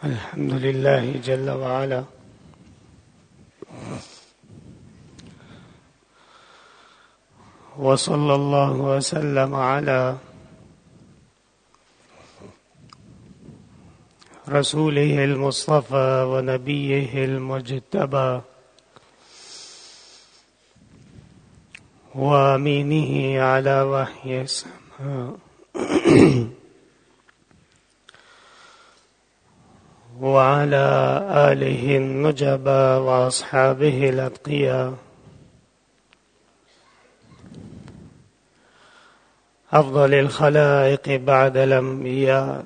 الحمد لله جل وعلا وصلى الله وسلم على رسوله المصطفى ونبيه المجتبى وامينه على وحي السماء وعلى آله النجبى وأصحابه الأتقياء أفضل الخلائق بعد الأنبياء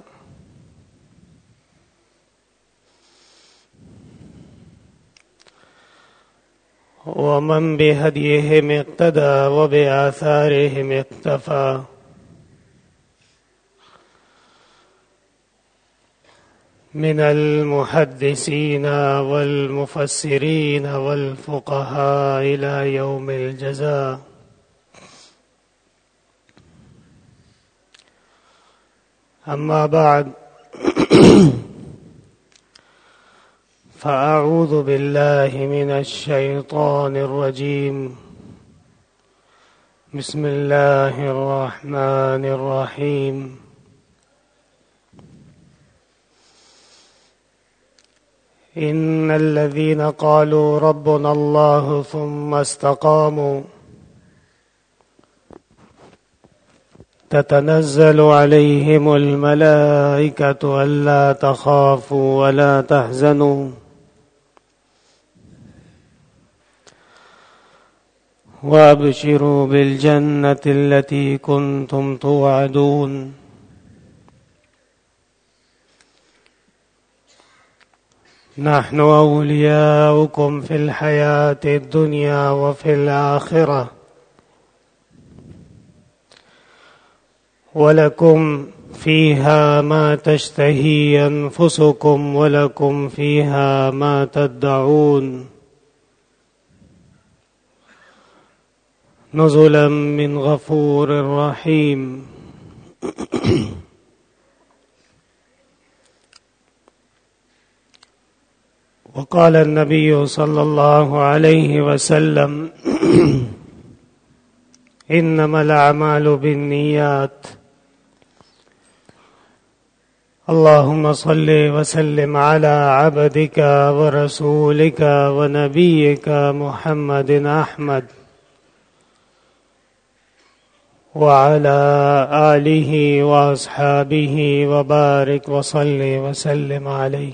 ومن بهديهم اقتدى وبآثارهم اقتفى من المحدثين والمفسرين والفقهاء إلى يوم الجزاء. أما بعد فأعوذ بالله من الشيطان الرجيم. بسم الله الرحمن الرحيم. إن الذين قالوا ربنا الله ثم استقاموا تتنزل عليهم الملائكة ألا تخافوا ولا تحزنوا وأبشروا بالجنة التي كنتم توعدون. نحن أولياؤكم في الحياة الدنيا وفي الآخرة ولكم فيها ما تشتهي أنفسكم ولكم فيها ما تدعون نزلا من غفور رحيم. وقال النبي صلى الله عليه وسلم إنما الأعمال بالنيات. اللهم صل وسلم على عبدك ورسولك ونبيك محمد أحمد وعلى آله وأصحابه وبارك وصل وسلم عليه.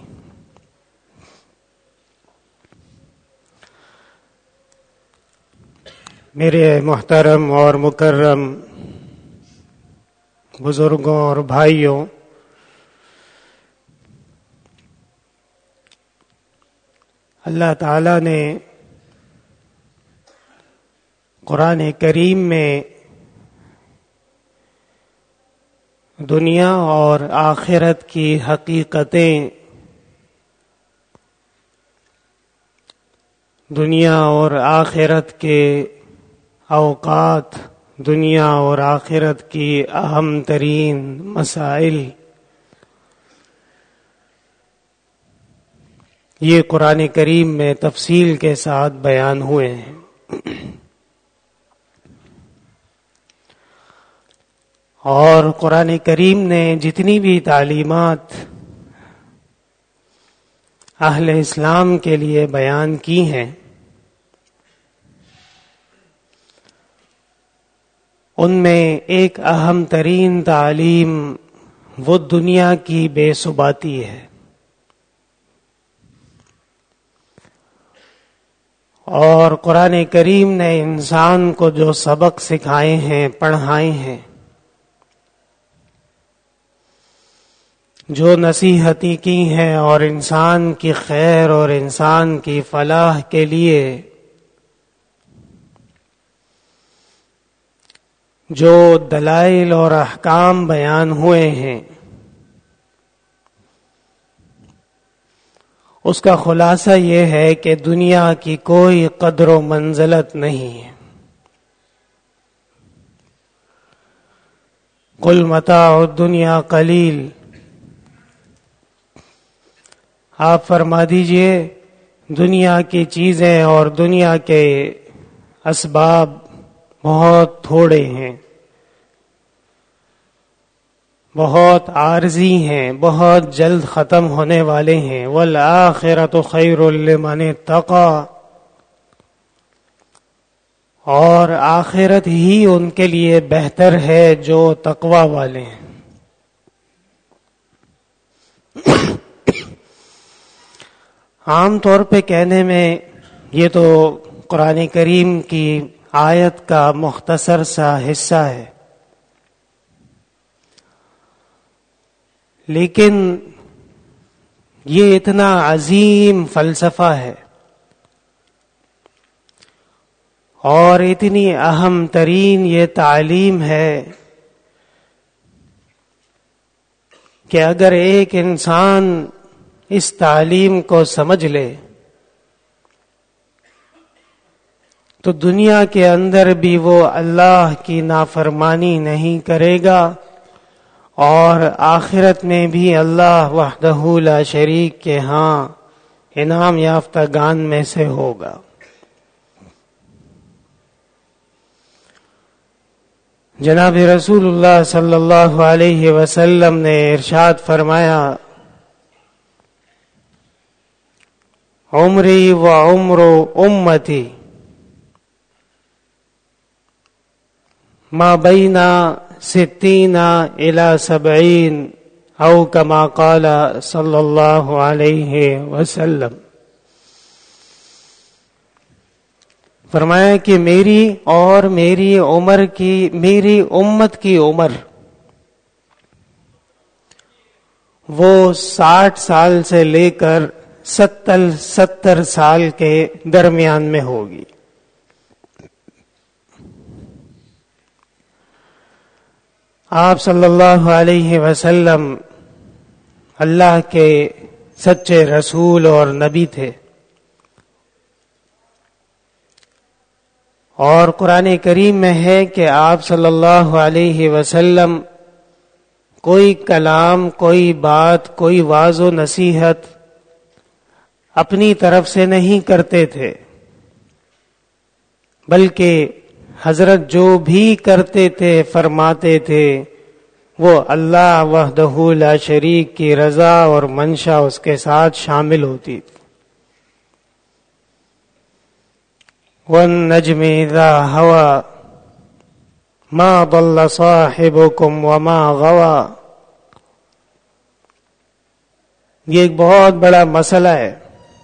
میرے محترم اور مکرم بزرگوں اور بھائیوں، اللہ تعالی نے قرآن کریم میں دنیا اور آخرت کی حقیقتیں، دنیا اور آخرت کے اوقات، دنیا اور آخرت کی اہم ترین مسائل، یہ قرآن کریم میں تفصیل کے ساتھ بیان ہوئے ہیں. اور قرآن کریم نے جتنی بھی تعلیمات اہل اسلام کے لیے بیان کی ہیں، ان میں ایک اہم ترین تعلیم وہ دنیا کی بے ثباتی ہے. اور قرآن کریم نے انسان کو جو سبق سکھائے ہیں، پڑھائے ہیں، جو نصیحتیں کی ہیں، اور انسان کی خیر اور انسان کی فلاح کے لیے جو دلائل اور احکام بیان ہوئے ہیں، اس کا خلاصہ یہ ہے کہ دنیا کی کوئی قدر و منزلت نہیں ہے. قل متاع الدنیا قلیل آپ فرما دیجئے دنیا کی چیزیں اور دنیا کے اسباب بہت تھوڑے ہیں، بہت عارضی ہیں، بہت جلد ختم ہونے والے ہیں۔ والآخرۃ خیر لمن اتقی، اور آخرت ہی ان کے لیے بہتر ہے جو تقوی والے ہیں۔ عام طور پہ کہنے میں یہ تو قرآن کریم کی آیت کا مختصر سا حصہ ہے، لیکن یہ اتنا عظیم فلسفہ ہے اور اتنی اہم ترین یہ تعلیم ہے کہ اگر ایک انسان اس تعلیم کو سمجھ لے تو دنیا کے اندر بھی وہ اللہ کی نافرمانی نہیں کرے گا اور آخرت میں بھی اللہ وحدہ لا شریک کے ہاں انعام یافتہ گان میں سے ہوگا۔ جناب رسول اللہ صلی اللہ علیہ وسلم نے ارشاد فرمایا، عمری و عمر امتی ما بین 60 الی 70 او کما قال صلی اللہ علیہ وسلم۔ فرمایا کہ میری اور میری امت کی عمر وہ 60 سال سے لے کر 70 سال کے درمیان میں ہوگی۔ آپ صلی اللہ علیہ وسلم اللہ کے سچے رسول اور نبی تھے، اور قرآن کریم میں ہے کہ آپ صلی اللہ علیہ وسلم کوئی کلام، کوئی بات، کوئی واعظ و نصیحت اپنی طرف سے نہیں کرتے تھے، بلکہ حضرت جو بھی کرتے تھے، فرماتے تھے، وہ اللہ وحدہ لا شریک کی رضا اور منشا اس کے ساتھ شامل ہوتی تھی۔ وَالنَّجْمِ إِذَا هَوَى مَا ضَلَّ صَاحِبُكُمْ وَمَا غَوَى۔ یہ ایک بہت بڑا مسئلہ ہے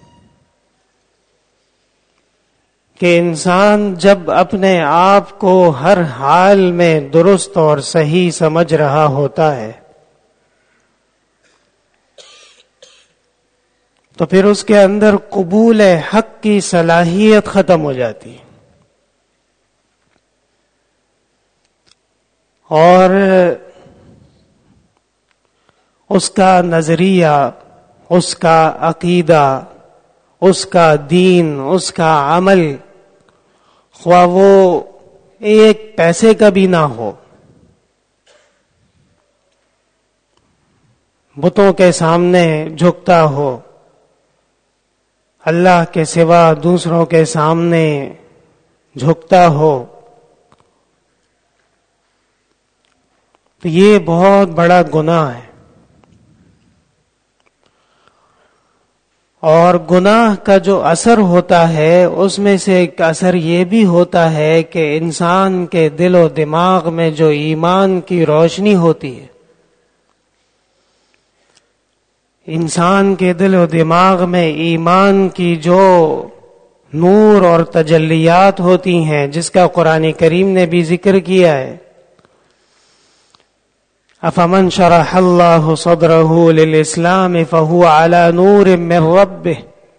کہ انسان جب اپنے آپ کو ہر حال میں درست اور صحیح سمجھ رہا ہوتا ہے تو پھر اس کے اندر قبول حق کی صلاحیت ختم ہو جاتی ہے، اور اس کا نظریہ، اس کا عقیدہ، اس کا دین، اس کا عمل، خواہ وہ ایک پیسے کا بھی نہ ہو، بتوں کے سامنے جھکتا ہو، اللہ کے سوا دوسروں کے سامنے جھکتا ہو، تو یہ بہت بڑا گناہ ہے۔ اور گناہ کا جو اثر ہوتا ہے اس میں سے ایک اثر یہ بھی ہوتا ہے کہ انسان کے دل و دماغ میں جو ایمان کی روشنی ہوتی ہے، انسان کے دل و دماغ میں ایمان کی جو نور اور تجلیات ہوتی ہیں، جس کا قرآن کریم نے بھی ذکر کیا ہے، افمن شرح اللہ صدرہ للاسلام فہو علی نور من ربہ،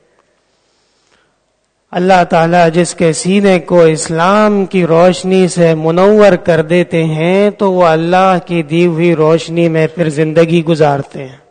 اللہ تعالیٰ جس کے سینے کو اسلام کی روشنی سے منور کر دیتے ہیں تو وہ اللہ کی دی ہوئی روشنی میں پھر زندگی گزارتے ہیں۔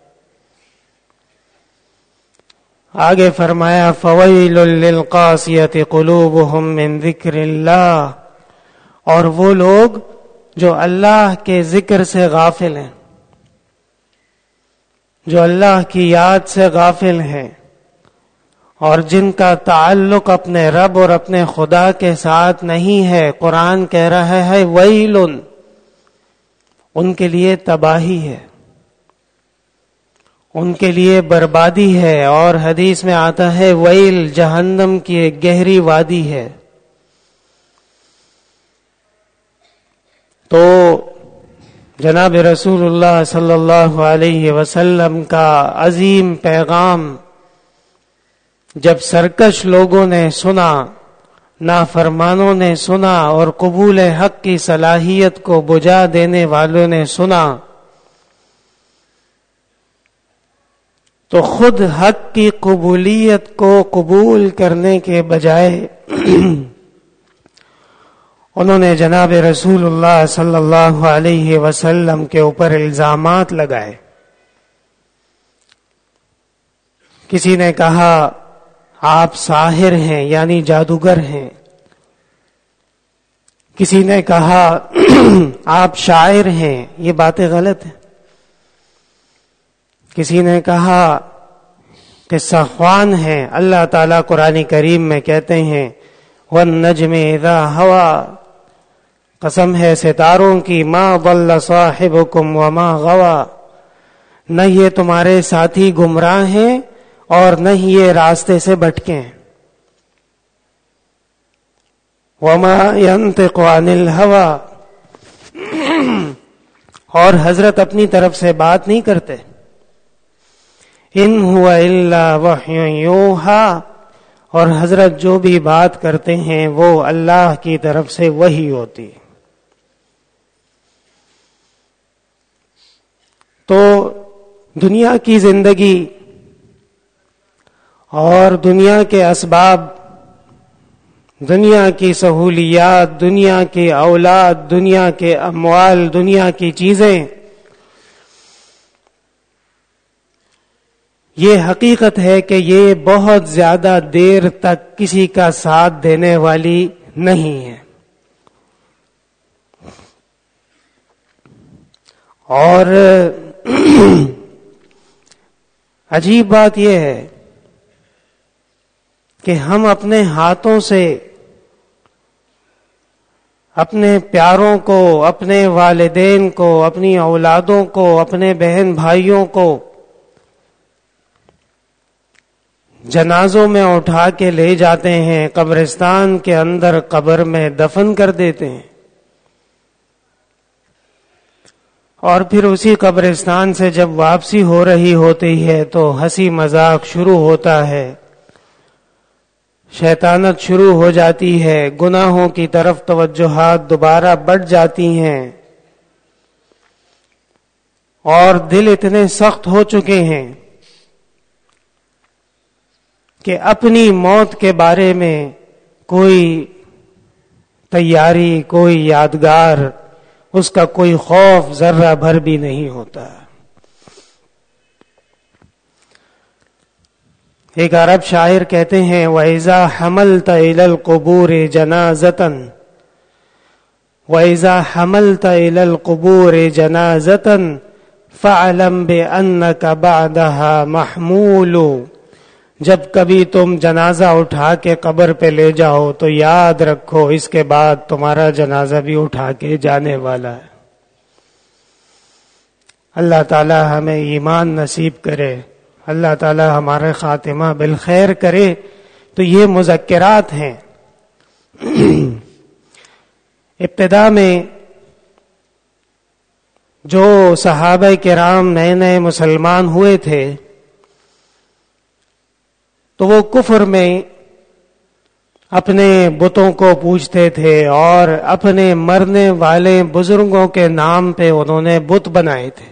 آگے فرمایا فویل للقاسیۃ قلوبہم من ذکر اللہ، اور وہ لوگ جو اللہ کے ذکر سے غافل ہیں، جو اللہ کی یاد سے غافل ہیں اور جن کا تعلق اپنے رب اور اپنے خدا کے ساتھ نہیں ہے، قرآن کہہ رہا ہے ویل، ان کے لیے تباہی ہے، ان کے لیے بربادی ہے۔ اور حدیث میں آتا ہے ویل جہنم کی ایک گہری وادی ہے۔ تو جناب رسول اللہ صلی اللہ علیہ وسلم کا عظیم پیغام جب سرکش لوگوں نے سنا، نافرمانوں نے سنا، اور قبول حق کی صلاحیت کو بجھا دینے والوں نے سنا، تو خود حق کی قبولیت کو قبول کرنے کے بجائے انہوں نے جناب رسول اللہ صلی اللہ علیہ وسلم کے اوپر الزامات لگائے۔ کسی نے کہا آپ ساحر ہیں یعنی جادوگر ہیں، کسی نے کہا آپ شاعر ہیں، یہ باتیں غلط ہیں، کسی نے کہا قصہ خوان ہیں۔ اللہ تعالیٰ قرآن کریم میں کہتے ہیں وَالنَّجْمِ اِذَا هَوَى، قسم ہے ستاروں کی، مَا ضَلَّ صَاحِبُكُمْ وَمَا غَوَى، نہ یہ تمہارے ساتھی گمراہ ہیں اور نہ ہی یہ راستے سے بھٹکے ہیں۔ وَمَا يَنطِقُ عَنِ الْهَوَى، اور حضرت اپنی طرف سے بات نہیں کرتے۔ إِنْ هُوَ إِلَّا وَحْيٌ يُوحَىٰ، اور حضرت جو بھی بات کرتے ہیں وہ اللہ کی طرف سے وحی ہوتی ہے۔ تو دنیا کی زندگی اور دنیا کے اسباب، دنیا کی سہولیات، دنیا کی اولاد، دنیا کے اموال، دنیا کی چیزیں، یہ حقیقت ہے کہ یہ بہت زیادہ دیر تک کسی کا ساتھ دینے والی نہیں ہے۔ اور عجیب بات یہ ہے کہ ہم اپنے ہاتھوں سے اپنے پیاروں کو، اپنے والدین کو، اپنی اولادوں کو، اپنے بہن بھائیوں کو جنازوں میں اٹھا کے لے جاتے ہیں، قبرستان کے اندر قبر میں دفن کر دیتے ہیں، اور پھر اسی قبرستان سے جب واپسی ہو رہی ہوتی ہے تو ہنسی مذاق شروع ہوتا ہے، شیطانت شروع ہو جاتی ہے، گناہوں کی طرف توجہات دوبارہ بڑھ جاتی ہیں، اور دل اتنے سخت ہو چکے ہیں کہ اپنی موت کے بارے میں کوئی تیاری، کوئی یادگار، اس کا کوئی خوف ذرہ بھر بھی نہیں ہوتا۔ ایک عرب شاعر کہتے ہیں وَإِذَا حَمَلْتَ إِلَى الْقُبُورِ جَنَازَةً وَإِذَا حَمَلْتَ إِلَى الْقُبُورِ جَنَازَةً فَاعْلَمْ بِأَنَّكَ بَعْدَهَا مَحْمُولُ، جب کبھی تم جنازہ اٹھا کے قبر پہ لے جاؤ تو یاد رکھو اس کے بعد تمہارا جنازہ بھی اٹھا کے جانے والا ہے۔ اللہ تعالی ہمیں ایمان نصیب کرے، اللہ تعالی ہمارے خاتمہ بالخیر کرے۔ تو یہ مذکرات ہیں۔ ابتدا میں جو صحابہ کرام نئے نئے مسلمان ہوئے تھے تو وہ کفر میں اپنے بتوں کو پوجتے تھے، اور اپنے مرنے والے بزرگوں کے نام پہ انہوں نے بت بنائے تھے۔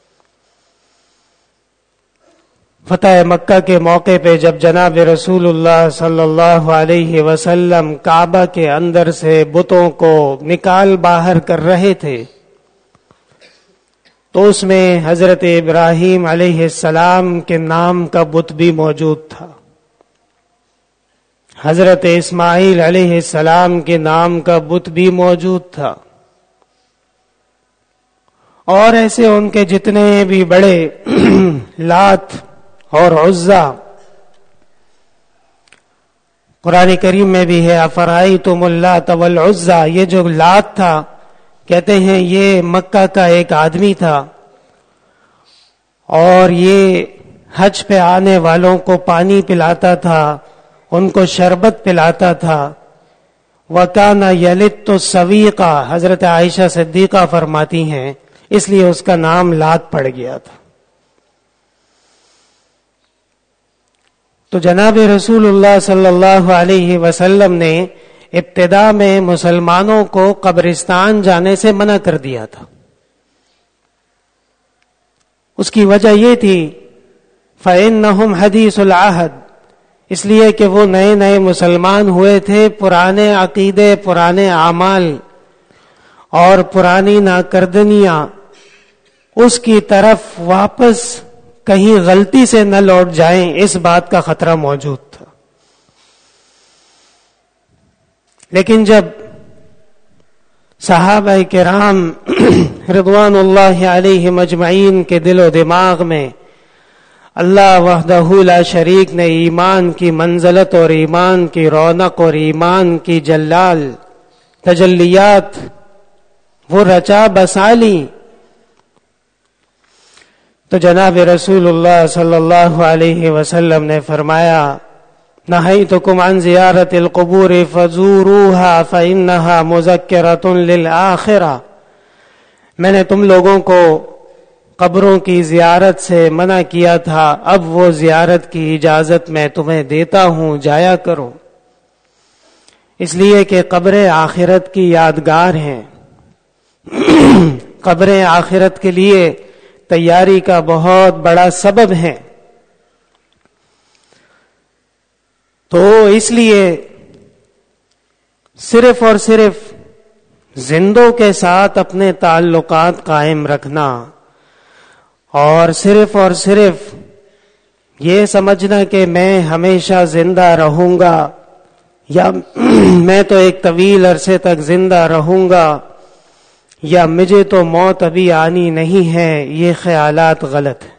فتح مکہ کے موقع پہ جب جناب رسول اللہ صلی اللہ علیہ وسلم کعبہ کے اندر سے بتوں کو نکال باہر کر رہے تھے تو اس میں حضرت ابراہیم علیہ السلام کے نام کا بت بھی موجود تھا، حضرت اسماعیل علیہ السلام کے نام کا بت بھی موجود تھا، اور ایسے ان کے جتنے بھی بڑے لات اور عزا، قرآن کریم میں بھی ہے افرائیتم اللات والعزا. یہ جو لات تھا کہتے ہیں یہ مکہ کا ایک آدمی تھا اور یہ حج پہ آنے والوں کو پانی پلاتا تھا، ان کو شربت پلاتا تھا. وَكَانَ يَلِتُّ السَّوِيقَ، حضرت عائشہ صدیقہ فرماتی ہیں اس لیے اس کا نام لات پڑ گیا تھا. تو جناب رسول اللہ صلی اللہ علیہ وسلم نے ابتدا میں مسلمانوں کو قبرستان جانے سے منع کر دیا تھا. اس کی وجہ یہ تھی فَإِنَّهُمْ حَدِيثُ الْعَهْدِ، اس لیے کہ وہ نئے نئے مسلمان ہوئے تھے، پرانے عقیدے، پرانے اعمال اور پرانی ناکردنیاں اس کی طرف واپس کہیں غلطی سے نہ لوٹ جائیں، اس بات کا خطرہ موجود تھا. لیکن جب صحابہ کرام رضوان اللہ علیہم اجمعین کے دل و دماغ میں اللہ وحدہ لا شریک نے ایمان کی منزلت اور ایمان کی رونق اور ایمان کی جلال تجلیات وہ رچا بسا لی، تو جناب رسول اللہ صلی اللہ علیہ وسلم نے فرمایا نہیتکم عن زیارت القبور فزوروها فإنها مذکرۃ للآخرہ، میں نے تم لوگوں کو قبروں کی زیارت سے منع کیا تھا، اب وہ زیارت کی اجازت میں تمہیں دیتا ہوں، جایا کرو، اس لیے کہ قبریں آخرت کی یادگار ہیں. قبریں آخرت کے لیے تیاری کا بہت بڑا سبب ہے. تو اس لیے صرف اور صرف زندوں کے ساتھ اپنے تعلقات قائم رکھنا اور صرف یہ سمجھنا کہ میں ہمیشہ زندہ رہوں گا یا میں تو ایک طویل عرصے تک زندہ رہوں گا یا مجھے تو موت ابھی آنی نہیں ہے، یہ خیالات غلط ہیں.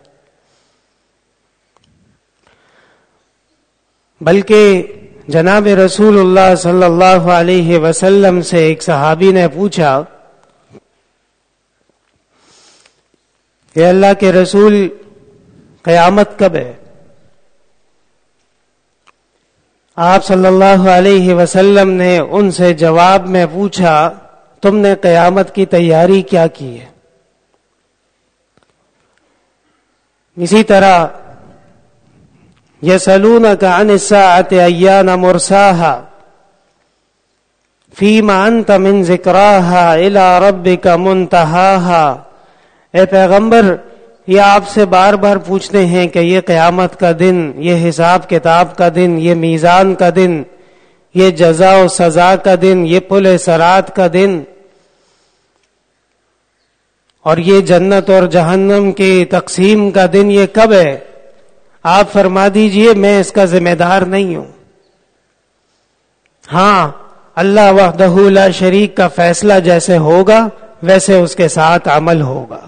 بلکہ جناب رسول اللہ صلی اللہ علیہ وسلم سے ایک صحابی نے پوچھا کہ اللہ کے رسول قیامت کب ہے؟ آپ صلی اللہ علیہ وسلم نے ان سے جواب میں پوچھا تم نے قیامت کی تیاری کیا کی ہے؟ اسی طرح یسألونک عن الساعۃ ایان مرساها فیما انت من ذکراها الی ربک منتہاها. اے پیغمبر یہ آپ سے بار بار پوچھتے ہیں کہ یہ قیامت کا دن، یہ حساب کتاب کا دن، یہ میزان کا دن، یہ جزا و سزا کا دن، یہ پل صراط کا دن اور یہ جنت اور جہنم کی تقسیم کا دن، یہ کب ہے؟ آپ فرما دیجئے میں اس کا ذمہ دار نہیں ہوں. ہاں اللہ وحدہ لا شریک کا فیصلہ جیسے ہوگا ویسے اس کے ساتھ عمل ہوگا.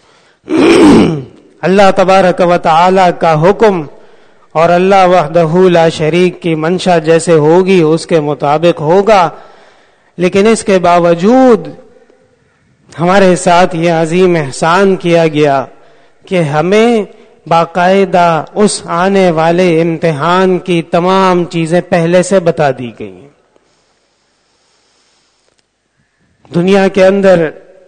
اللہ تبارک و تعالی کا حکم اور اللہ وحدہ لا شریک کی منشا جیسے ہوگی اس کے مطابق ہوگا. لیکن اس کے باوجود ہمارے ساتھ یہ عظیم احسان کیا گیا کہ ہمیں باقاعدہ اس آنے والے امتحان کی تمام چیزیں پہلے سے بتا دی گئی ہیں. دنیا کے اندر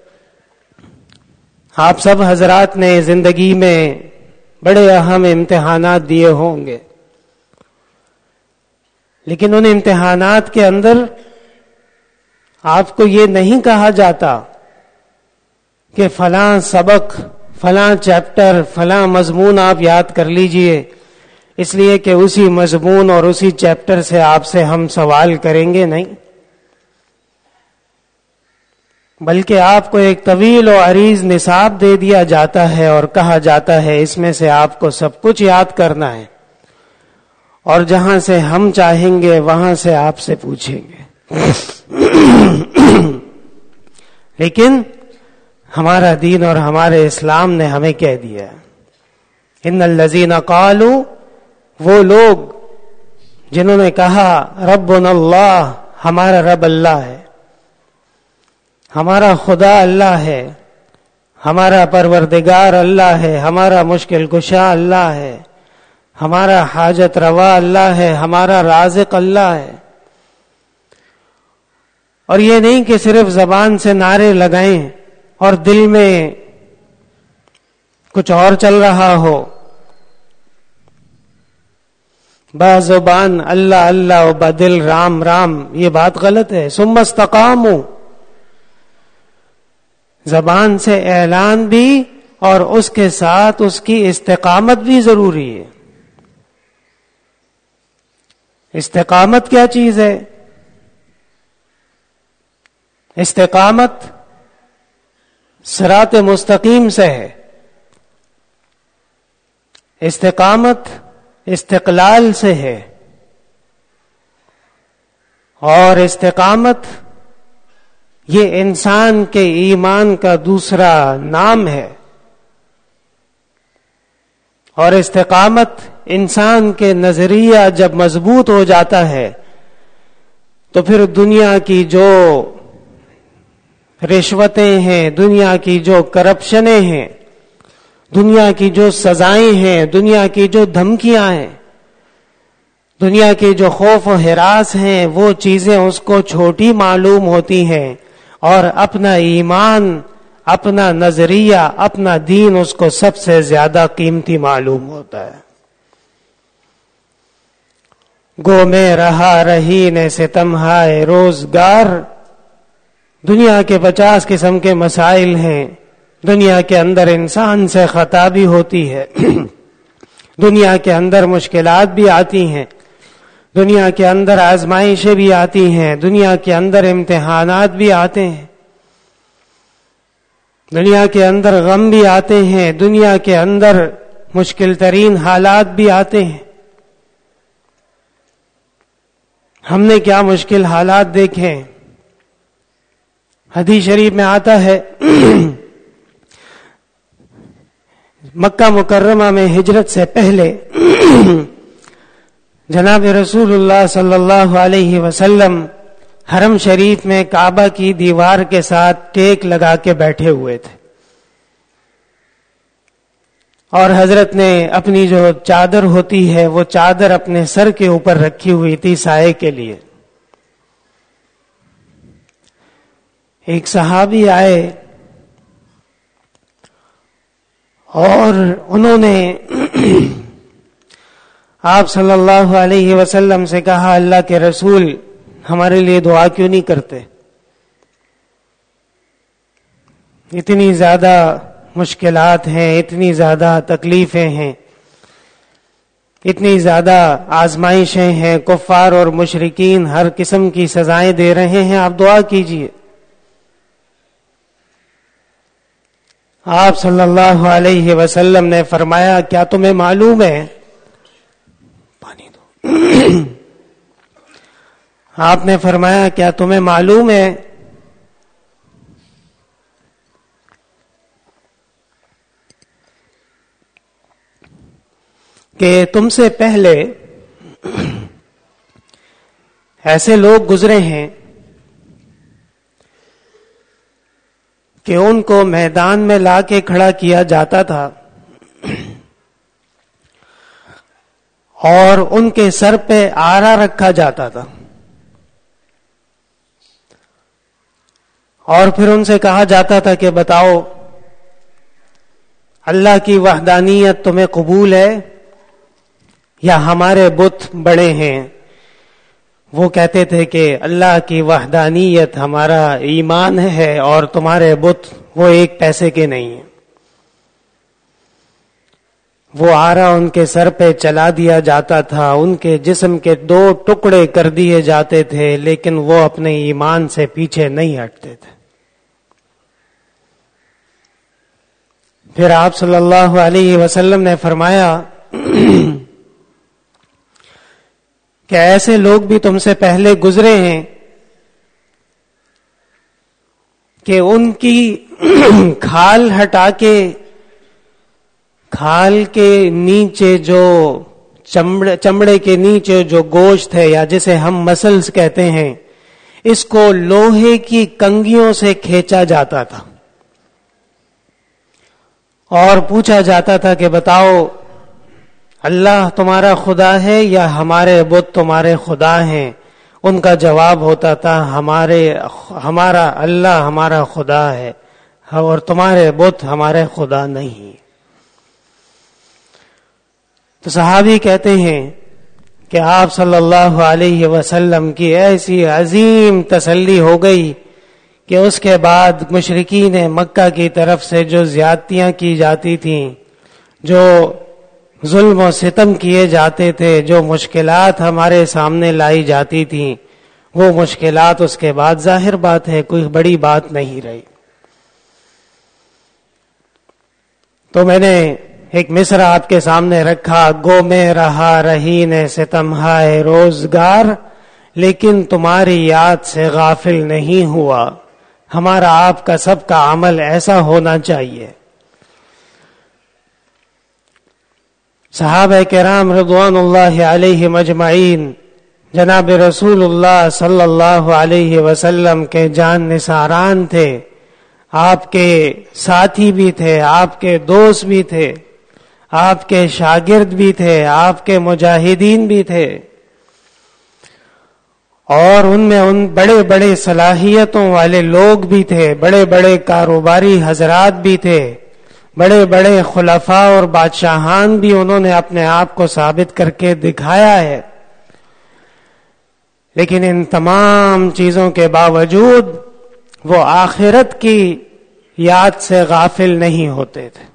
آپ سب حضرات نے زندگی میں بڑے اہم امتحانات دیے ہوں گے، لیکن ان امتحانات کے اندر آپ کو یہ نہیں کہا جاتا کہ فلاں سبق، فلاں چیپٹر، فلاں مضمون آپ یاد کر لیجئے، اس لیے کہ اسی مضمون اور اسی چیپٹر سے آپ سے ہم سوال کریں گے. نہیں، بلکہ آپ کو ایک طویل و عریض نصاب دے دیا جاتا ہے اور کہا جاتا ہے اس میں سے آپ کو سب کچھ یاد کرنا ہے اور جہاں سے ہم چاہیں گے وہاں سے آپ سے پوچھیں گے. لیکن ہمارا دین اور ہمارے اسلام نے ہمیں کہہ دیا ہے. ان الذین قالوا، وہ لوگ جنہوں نے کہا ربنا اللہ، ہمارا رب اللہ ہے، ہمارا خدا اللہ ہے، ہمارا پروردگار اللہ ہے، ہمارا مشکل کشا اللہ ہے، ہمارا حاجت روا اللہ ہے، ہمارا رازق اللہ ہے. اور یہ نہیں کہ صرف زبان سے نعرے لگائیں اور دل میں کچھ اور چل رہا ہو. بازبان اللہ اللہ و بدل رام رام، یہ بات غلط ہے. ثم استقاموا، زبان سے اعلان بھی اور اس کے ساتھ اس کی استقامت بھی ضروری ہے. استقامت کیا چیز ہے؟ استقامت صراط مستقیم سے ہے. استقامت استقلال سے ہے، اور استقامت یہ انسان کے ایمان کا دوسرا نام ہے. اور استقامت انسان کے نظریہ جب مضبوط ہو جاتا ہے تو پھر دنیا کی جو رشوتیں ہیں، دنیا کی جو کرپشنیں ہیں، دنیا کی جو سزائیں ہیں، دنیا کی جو دھمکیاں ہیں، دنیا کے جو خوف و ہراس ہیں، وہ چیزیں اس کو چھوٹی معلوم ہوتی ہیں، اور اپنا ایمان، اپنا نظریہ، اپنا دین اس کو سب سے زیادہ قیمتی معلوم ہوتا ہے. گو میں رہا رہی نے ستم ہائے روزگار، دنیا کے 50 قسم کے مسائل ہیں. دنیا کے اندر انسان سے خطا بھی ہوتی ہے، دنیا کے اندر مشکلات بھی آتی ہیں، دنیا کے اندر آزمائشیں بھی آتی ہیں، دنیا کے اندر امتحانات بھی آتے ہیں، دنیا کے اندر غم بھی آتے ہیں، دنیا کے اندر مشکل ترین حالات بھی آتے ہیں. ہم نے کیا مشکل حالات دیکھے. حدیث شریف میں آتا ہے مکہ مکرمہ میں ہجرت سے پہلے جناب رسول اللہ صلی اللہ علیہ وسلم حرم شریف میں کعبہ کی دیوار کے ساتھ ٹیک لگا کے بیٹھے ہوئے تھے، اور حضرت نے اپنی جو چادر ہوتی ہے وہ چادر اپنے سر کے اوپر رکھی ہوئی تھی سائے کے لیے. ایک صحابی آئے اور انہوں نے آپ صلی اللہ علیہ وسلم سے کہا اللہ کے رسول ہمارے لیے دعا کیوں نہیں کرتے؟ اتنی زیادہ مشکلات ہیں، اتنی زیادہ تکلیفیں ہیں، اتنی زیادہ آزمائشیں ہیں، کفار اور مشرکین ہر قسم کی سزائیں دے رہے ہیں، آپ دعا کیجئے. آپ صلی اللہ علیہ وسلم نے فرمایا کیا تمہیں معلوم ہے، پانی دو. آپ نے فرمایا کیا تمہیں معلوم ہے کہ تم سے پہلے ایسے لوگ گزرے ہیں کہ ان کو میدان میں لا کے کھڑا کیا جاتا تھا اور ان کے سر پہ آرا رکھا جاتا تھا، اور پھر ان سے کہا جاتا تھا کہ بتاؤ اللہ کی وحدانیت تمہیں قبول ہے یا ہمارے بت بڑے ہیں؟ وہ کہتے تھے کہ اللہ کی وحدانیت ہمارا ایمان ہے اور تمہارے بت وہ ایک پیسے کے نہیں ہیں. وہ آرا ان کے سر پہ چلا دیا جاتا تھا، ان کے جسم کے 2 ٹکڑے کر دیے جاتے تھے، لیکن وہ اپنے ایمان سے پیچھے نہیں ہٹتے تھے. پھر آپ صلی اللہ علیہ وسلم نے فرمایا کہ ایسے لوگ بھی تم سے پہلے گزرے ہیں کہ ان کی کھال ہٹا کے کھال کے نیچے جو چمڑے کے نیچے جو گوشت ہے یا جسے ہم مسلز کہتے ہیں، اس کو لوہے کی کنگھیوں سے کھینچا جاتا تھا اور پوچھا جاتا تھا کہ بتاؤ اللہ تمہارا خدا ہے یا ہمارے بت تمہارے خدا ہیں؟ ان کا جواب ہوتا تھا ہمارا اللہ ہمارا خدا ہے اور تمہارے بت ہمارے خدا نہیں۔ تو صحابی کہتے ہیں کہ آپ صلی اللہ علیہ وسلم کی ایسی عظیم تسلی ہو گئی کہ اس کے بعد مشرکین مکہ کی طرف سے جو زیادتیاں کی جاتی تھیں، جو ظلم و ستم کیے جاتے تھے، جو مشکلات ہمارے سامنے لائی جاتی تھیں، وہ مشکلات اس کے بعد ظاہر بات ہے کوئی بڑی بات نہیں رہی۔ تو میں نے ایک مصرع آپ کے سامنے رکھا، گو میں رہا رہی نے ستم ہائے روزگار، لیکن تمہاری یاد سے غافل نہیں ہوا، ہمارا آپ کا سب کا عمل ایسا ہونا چاہیے۔ صحابہ کرام رضوان اللہ علیہم اجمعین جناب رسول اللہ صلی اللہ علیہ وسلم کے جان نثاران تھے، آپ کے ساتھی بھی تھے، آپ کے دوست بھی تھے، آپ کے شاگرد بھی تھے، آپ کے مجاہدین بھی تھے، اور ان میں ان بڑے بڑے صلاحیتوں والے لوگ بھی تھے، بڑے بڑے کاروباری حضرات بھی تھے، بڑے بڑے خلفاء اور بادشاہان بھی انہوں نے اپنے آپ کو ثابت کر کے دکھایا ہے۔ لیکن ان تمام چیزوں کے باوجود وہ آخرت کی یاد سے غافل نہیں ہوتے تھے،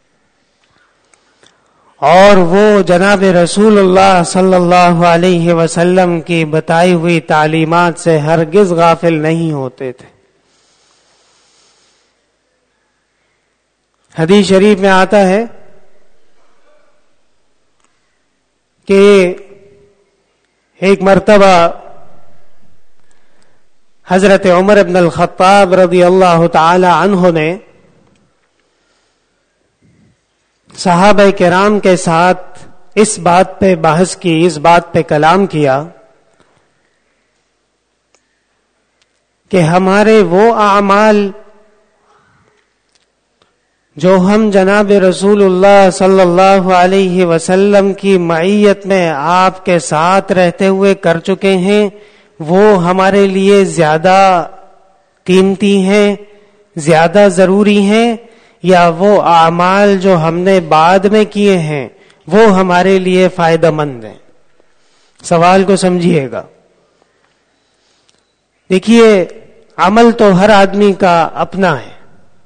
اور وہ جناب رسول اللہ صلی اللہ علیہ وسلم کی بتائی ہوئی تعلیمات سے ہرگز غافل نہیں ہوتے تھے۔ حدیث شریف میں آتا ہے کہ ایک مرتبہ حضرت عمر بن الخطاب رضی اللہ تعالی عنہ نے صحابہ کرام کے ساتھ اس بات پہ بحث کی، اس بات پہ کلام کیا کہ ہمارے وہ اعمال جو ہم جناب رسول اللہ صلی اللہ علیہ وسلم کی معیت میں آپ کے ساتھ رہتے ہوئے کر چکے ہیں، وہ ہمارے لیے زیادہ قیمتی ہیں، زیادہ ضروری ہیں، یا وہ اعمال جو ہم نے بعد میں کیے ہیں وہ ہمارے لیے فائدہ مند ہیں؟ سوال کو سمجھیے گا۔ دیکھیے، عمل تو ہر آدمی کا اپنا ہے،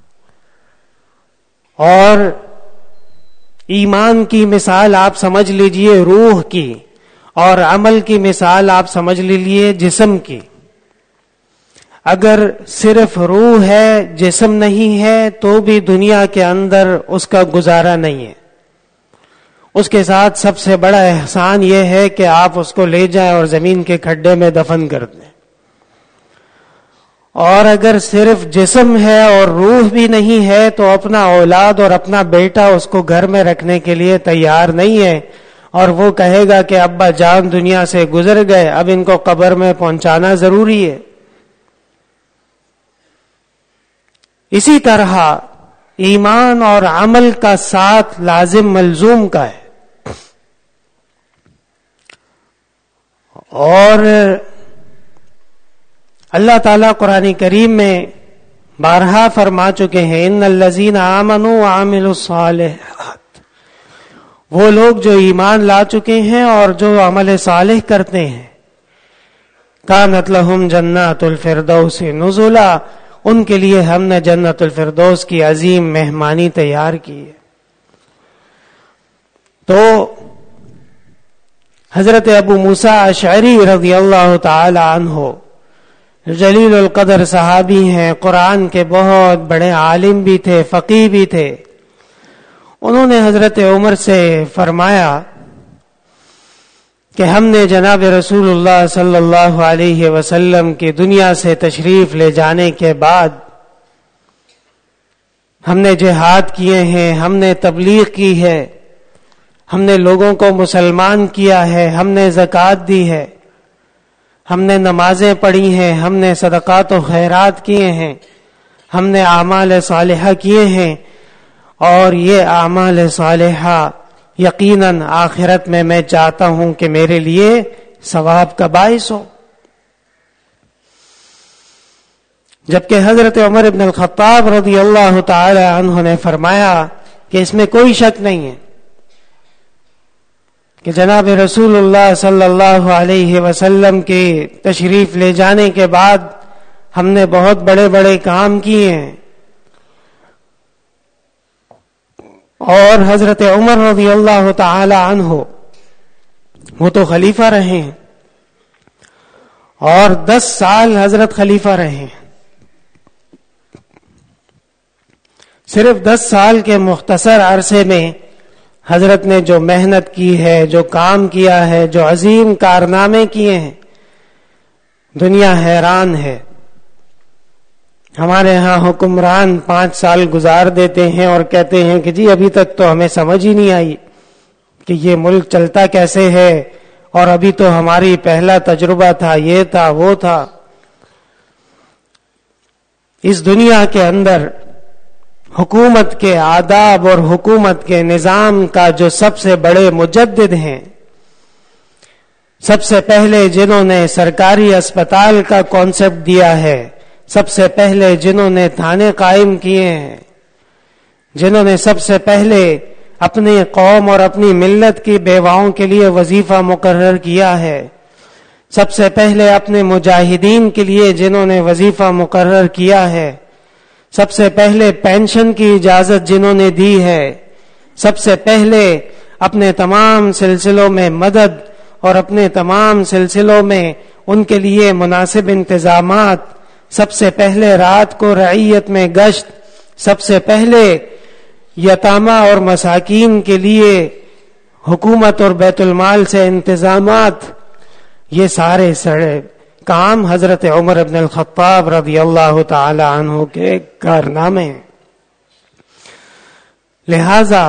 اور ایمان کی مثال آپ سمجھ لیجئے روح کی، اور عمل کی مثال آپ سمجھ لیجئے جسم کی۔ اگر صرف روح ہے جسم نہیں ہے تو بھی دنیا کے اندر اس کا گزارا نہیں ہے۔ اس کے ساتھ سب سے بڑا احسان یہ ہے کہ آپ اس کو لے جائیں اور زمین کے کھڈے میں دفن کر دیں۔ اور اگر صرف جسم ہے اور روح بھی نہیں ہے تو اپنا اولاد اور اپنا بیٹا اس کو گھر میں رکھنے کے لیے تیار نہیں ہے، اور وہ کہے گا کہ ابا جان دنیا سے گزر گئے، اب ان کو قبر میں پہنچانا ضروری ہے۔ اسی طرح ایمان اور عمل کا ساتھ لازم ملزوم کا ہے، اور اللہ تعالیٰ قرآن کریم میں بارہا فرما چکے ہیں، ان الذین آمنوا وعملوا الصالحات، وہ لوگ جو ایمان لا چکے ہیں اور جو عمل صالح کرتے ہیں، کانت لہم جنات الفردوس نزلا، ان کے لیے ہم نے جنت الفردوس کی عظیم مہمانی تیار کی ہے۔ تو حضرت ابو موسیٰ اشعری رضی اللہ تعالی عنہ جلیل القدر صحابی ہیں، قرآن کے بہت بڑے عالم بھی تھے، فقیہ بھی تھے، انہوں نے حضرت عمر سے فرمایا کہ ہم نے جناب رسول اللہ صلی اللہ علیہ وسلم کی دنیا سے تشریف لے جانے کے بعد ہم نے جہاد کیے ہیں، ہم نے تبلیغ کی ہے، ہم نے لوگوں کو مسلمان کیا ہے، ہم نے زکوٰۃ دی ہے، ہم نے نمازیں پڑھی ہیں، ہم نے صدقات و خیرات کیے ہیں، ہم نے اعمال صالحہ کیے ہیں، اور یہ اعمال صالحہ یقیناً آخرت میں میں چاہتا ہوں کہ میرے لیے ثواب کا باعث ہو۔ جبکہ حضرت عمر بن الخطاب رضی اللہ تعالی عنہ نے فرمایا کہ اس میں کوئی شک نہیں ہے کہ جناب رسول اللہ صلی اللہ علیہ وسلم کے تشریف لے جانے کے بعد ہم نے بہت بڑے بڑے کام کیے ہیں، اور حضرت عمر رضی اللہ تعالی عنہ وہ تو خلیفہ رہے ہیں، اور 10 سال حضرت خلیفہ رہے ہیں۔ صرف 10 سال کے مختصر عرصے میں حضرت نے جو محنت کی ہے، جو کام کیا ہے، جو عظیم کارنامے کیے ہیں، دنیا حیران ہے۔ ہمارے ہاں حکمران 5 سال گزار دیتے ہیں اور کہتے ہیں کہ جی ابھی تک تو ہمیں سمجھ ہی نہیں آئی کہ یہ ملک چلتا کیسے ہے، اور ابھی تو ہماری پہلا تجربہ تھا، یہ تھا وہ تھا۔ اس دنیا کے اندر حکومت کے آداب اور حکومت کے نظام کا جو سب سے بڑے مجدد ہیں، سب سے پہلے جنہوں نے سرکاری اسپتال کا کانسیپٹ دیا ہے، سب سے پہلے جنہوں نے تھانے قائم کیے ہیں، جنہوں نے سب سے پہلے اپنی قوم اور اپنی ملت کی بیواؤں کے لیے وظیفہ مقرر کیا ہے، سب سے پہلے اپنے مجاہدین کے لیے جنہوں نے وظیفہ مقرر کیا ہے، سب سے پہلے پینشن کی اجازت جنہوں نے دی ہے، سب سے پہلے اپنے تمام سلسلوں میں مدد اور اپنے تمام سلسلوں میں ان کے لیے مناسب انتظامات، سب سے پہلے رات کو رعیت میں گشت، سب سے پہلے یتامى اور مساکین کے لیے حکومت اور بیت المال سے انتظامات، یہ سارے کام حضرت عمر بن الخطاب رضی اللہ تعالی عنہ کے کارنامے ہیں۔ لہذا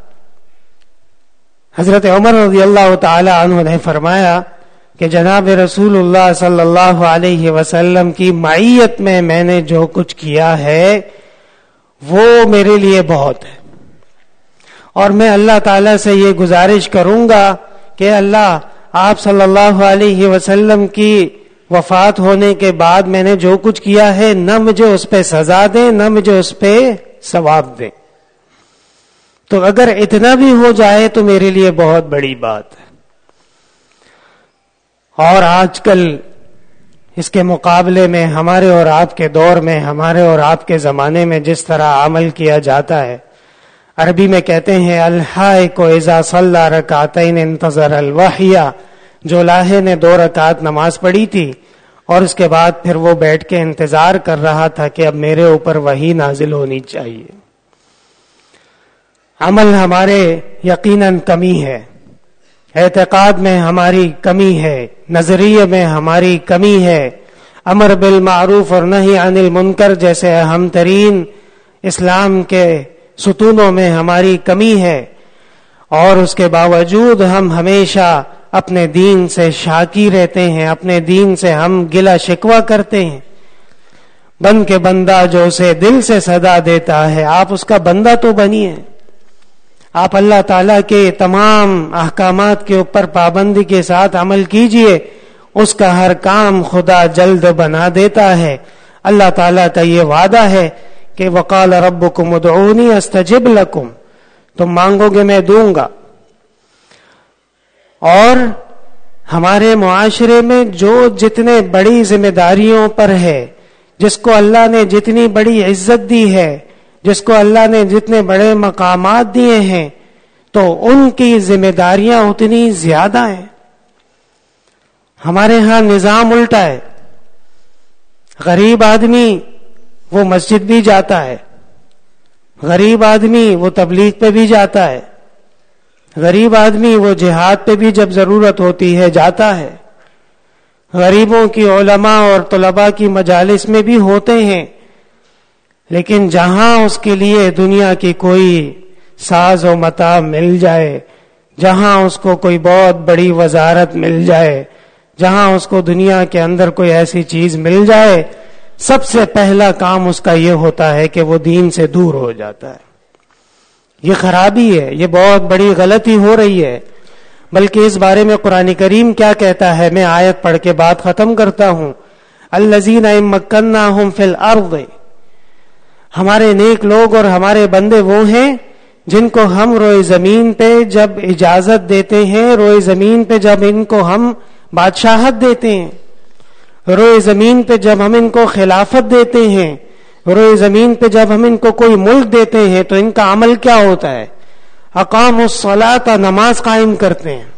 حضرت عمر رضی اللہ تعالی عنہ نے فرمایا کہ جناب رسول اللہ صلی اللہ علیہ وسلم کی معیت میں میں نے جو کچھ کیا ہے وہ میرے لیے بہت ہے، اور میں اللہ تعالیٰ سے یہ گزارش کروں گا کہ اللہ آپ صلی اللہ علیہ وسلم کی وفات ہونے کے بعد میں نے جو کچھ کیا ہے نہ مجھے اس پہ سزا دیں نہ مجھے اس پہ ثواب دیں، تو اگر اتنا بھی ہو جائے تو میرے لیے بہت بڑی بات ہے۔ اور آج کل اس کے مقابلے میں ہمارے اور آپ کے دور میں، ہمارے اور آپ کے زمانے میں جس طرح عمل کیا جاتا ہے، عربی میں کہتے ہیں الحائق اذا صلی رکعتین انتظر الوحی، جو لاہے نے 2 رکعت نماز پڑھی تھی اور اس کے بعد پھر وہ بیٹھ کے انتظار کر رہا تھا کہ اب میرے اوپر وحی نازل ہونی چاہیے۔ عمل ہمارے یقیناً کمی ہے، اعتقاد میں ہماری کمی ہے، نظریے میں ہماری کمی ہے، امر بالمعروف اور نہی عن المنکر جیسے اہم ترین اسلام کے ستونوں میں ہماری کمی ہے، اور اس کے باوجود ہم ہمیشہ اپنے دین سے شاکی رہتے ہیں، اپنے دین سے ہم گلہ شکوہ کرتے ہیں۔ بن کے بندہ جو اسے دل سے صدا دیتا ہے، آپ اس کا بندہ تو بنیے، آپ اللہ تعالیٰ کے تمام احکامات کے اوپر پابندی کے ساتھ عمل کیجئے، اس کا ہر کام خدا جلد بنا دیتا ہے۔ اللہ تعالیٰ کا یہ وعدہ ہے کہ وقال ربکم ادعونی استجب لکم، تم مانگو گے میں دوں گا۔ اور ہمارے معاشرے میں جو جتنے بڑی ذمہ داریوں پر ہے، جس کو اللہ نے جتنی بڑی عزت دی ہے، جس کو اللہ نے جتنے بڑے مقامات دیے ہیں، تو ان کی ذمہ داریاں اتنی زیادہ ہیں۔ ہمارے ہاں نظام الٹا ہے، غریب آدمی وہ مسجد بھی جاتا ہے، غریب آدمی وہ تبلیغ پہ بھی جاتا ہے، غریب آدمی وہ جہاد پہ بھی جب ضرورت ہوتی ہے جاتا ہے، غریبوں کی علماء اور طلباء کی مجالس میں بھی ہوتے ہیں، لیکن جہاں اس کے لیے دنیا کی کوئی ساز و متاع مل جائے، جہاں اس کو کوئی بہت بڑی وزارت مل جائے، جہاں اس کو دنیا کے اندر کوئی ایسی چیز مل جائے، سب سے پہلا کام اس کا یہ ہوتا ہے کہ وہ دین سے دور ہو جاتا ہے۔ یہ خرابی ہے، یہ بہت بڑی غلطی ہو رہی ہے۔ بلکہ اس بارے میں قرآن کریم کیا کہتا ہے، میں آیت پڑھ کے بات ختم کرتا ہوں۔ الذین ان مکناہم فی الارض، ہمارے نیک لوگ اور ہمارے بندے وہ ہیں جن کو ہم روئے زمین پہ جب اجازت دیتے ہیں، روئے زمین پہ جب ان کو ہم بادشاہت دیتے ہیں، روئے زمین پہ جب ہم ان کو خلافت دیتے ہیں، روئے زمین پہ جب ہم ان کو کوئی ملک دیتے ہیں، تو ان کا عمل کیا ہوتا ہے؟ اقاموا الصلاۃ، نماز قائم کرتے ہیں۔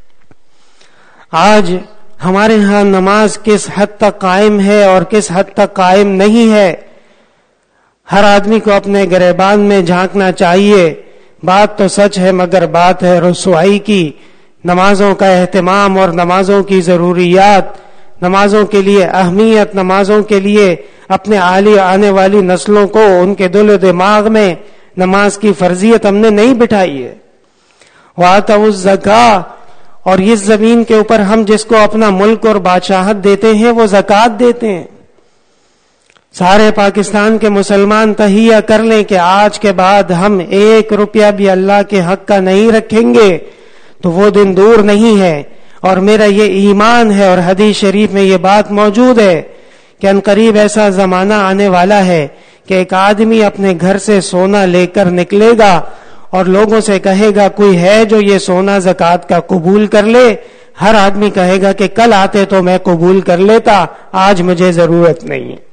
آج ہمارے ہاں نماز کس حد تک قائم ہے اور کس حد تک قائم نہیں ہے، ہر آدمی کو اپنے گریبان میں جھانکنا چاہیے۔ بات تو سچ ہے مگر بات ہے رسوائی کی۔ نمازوں کا اہتمام اور نمازوں کی ضروریات، نمازوں کے لیے اہمیت، نمازوں کے لیے اپنے آنے والی نسلوں کو ان کے دل و دماغ میں نماز کی فرضیت ہم نے نہیں بٹھائی ہے۔ وَآتَوُا الزَّكَاةَ، اور اس زمین کے اوپر ہم جس کو اپنا ملک اور بادشاہت دیتے ہیں وہ زکوٰۃ دیتے ہیں۔ سارے پاکستان کے مسلمان تہیہ کر لیں کہ آج کے بعد ہم 1 روپیہ بھی اللہ کے حق کا نہیں رکھیں گے، تو وہ دن دور نہیں ہے۔ اور میرا یہ ایمان ہے اور حدیث شریف میں یہ بات موجود ہے کہ عنقریب ایسا زمانہ آنے والا ہے کہ ایک آدمی اپنے گھر سے سونا لے کر نکلے گا اور لوگوں سے کہے گا کوئی ہے جو یہ سونا زکوٰۃ کا قبول کر لے؟ ہر آدمی کہے گا کہ کل آتے تو میں قبول کر لیتا، آج مجھے ضرورت نہیں ہے۔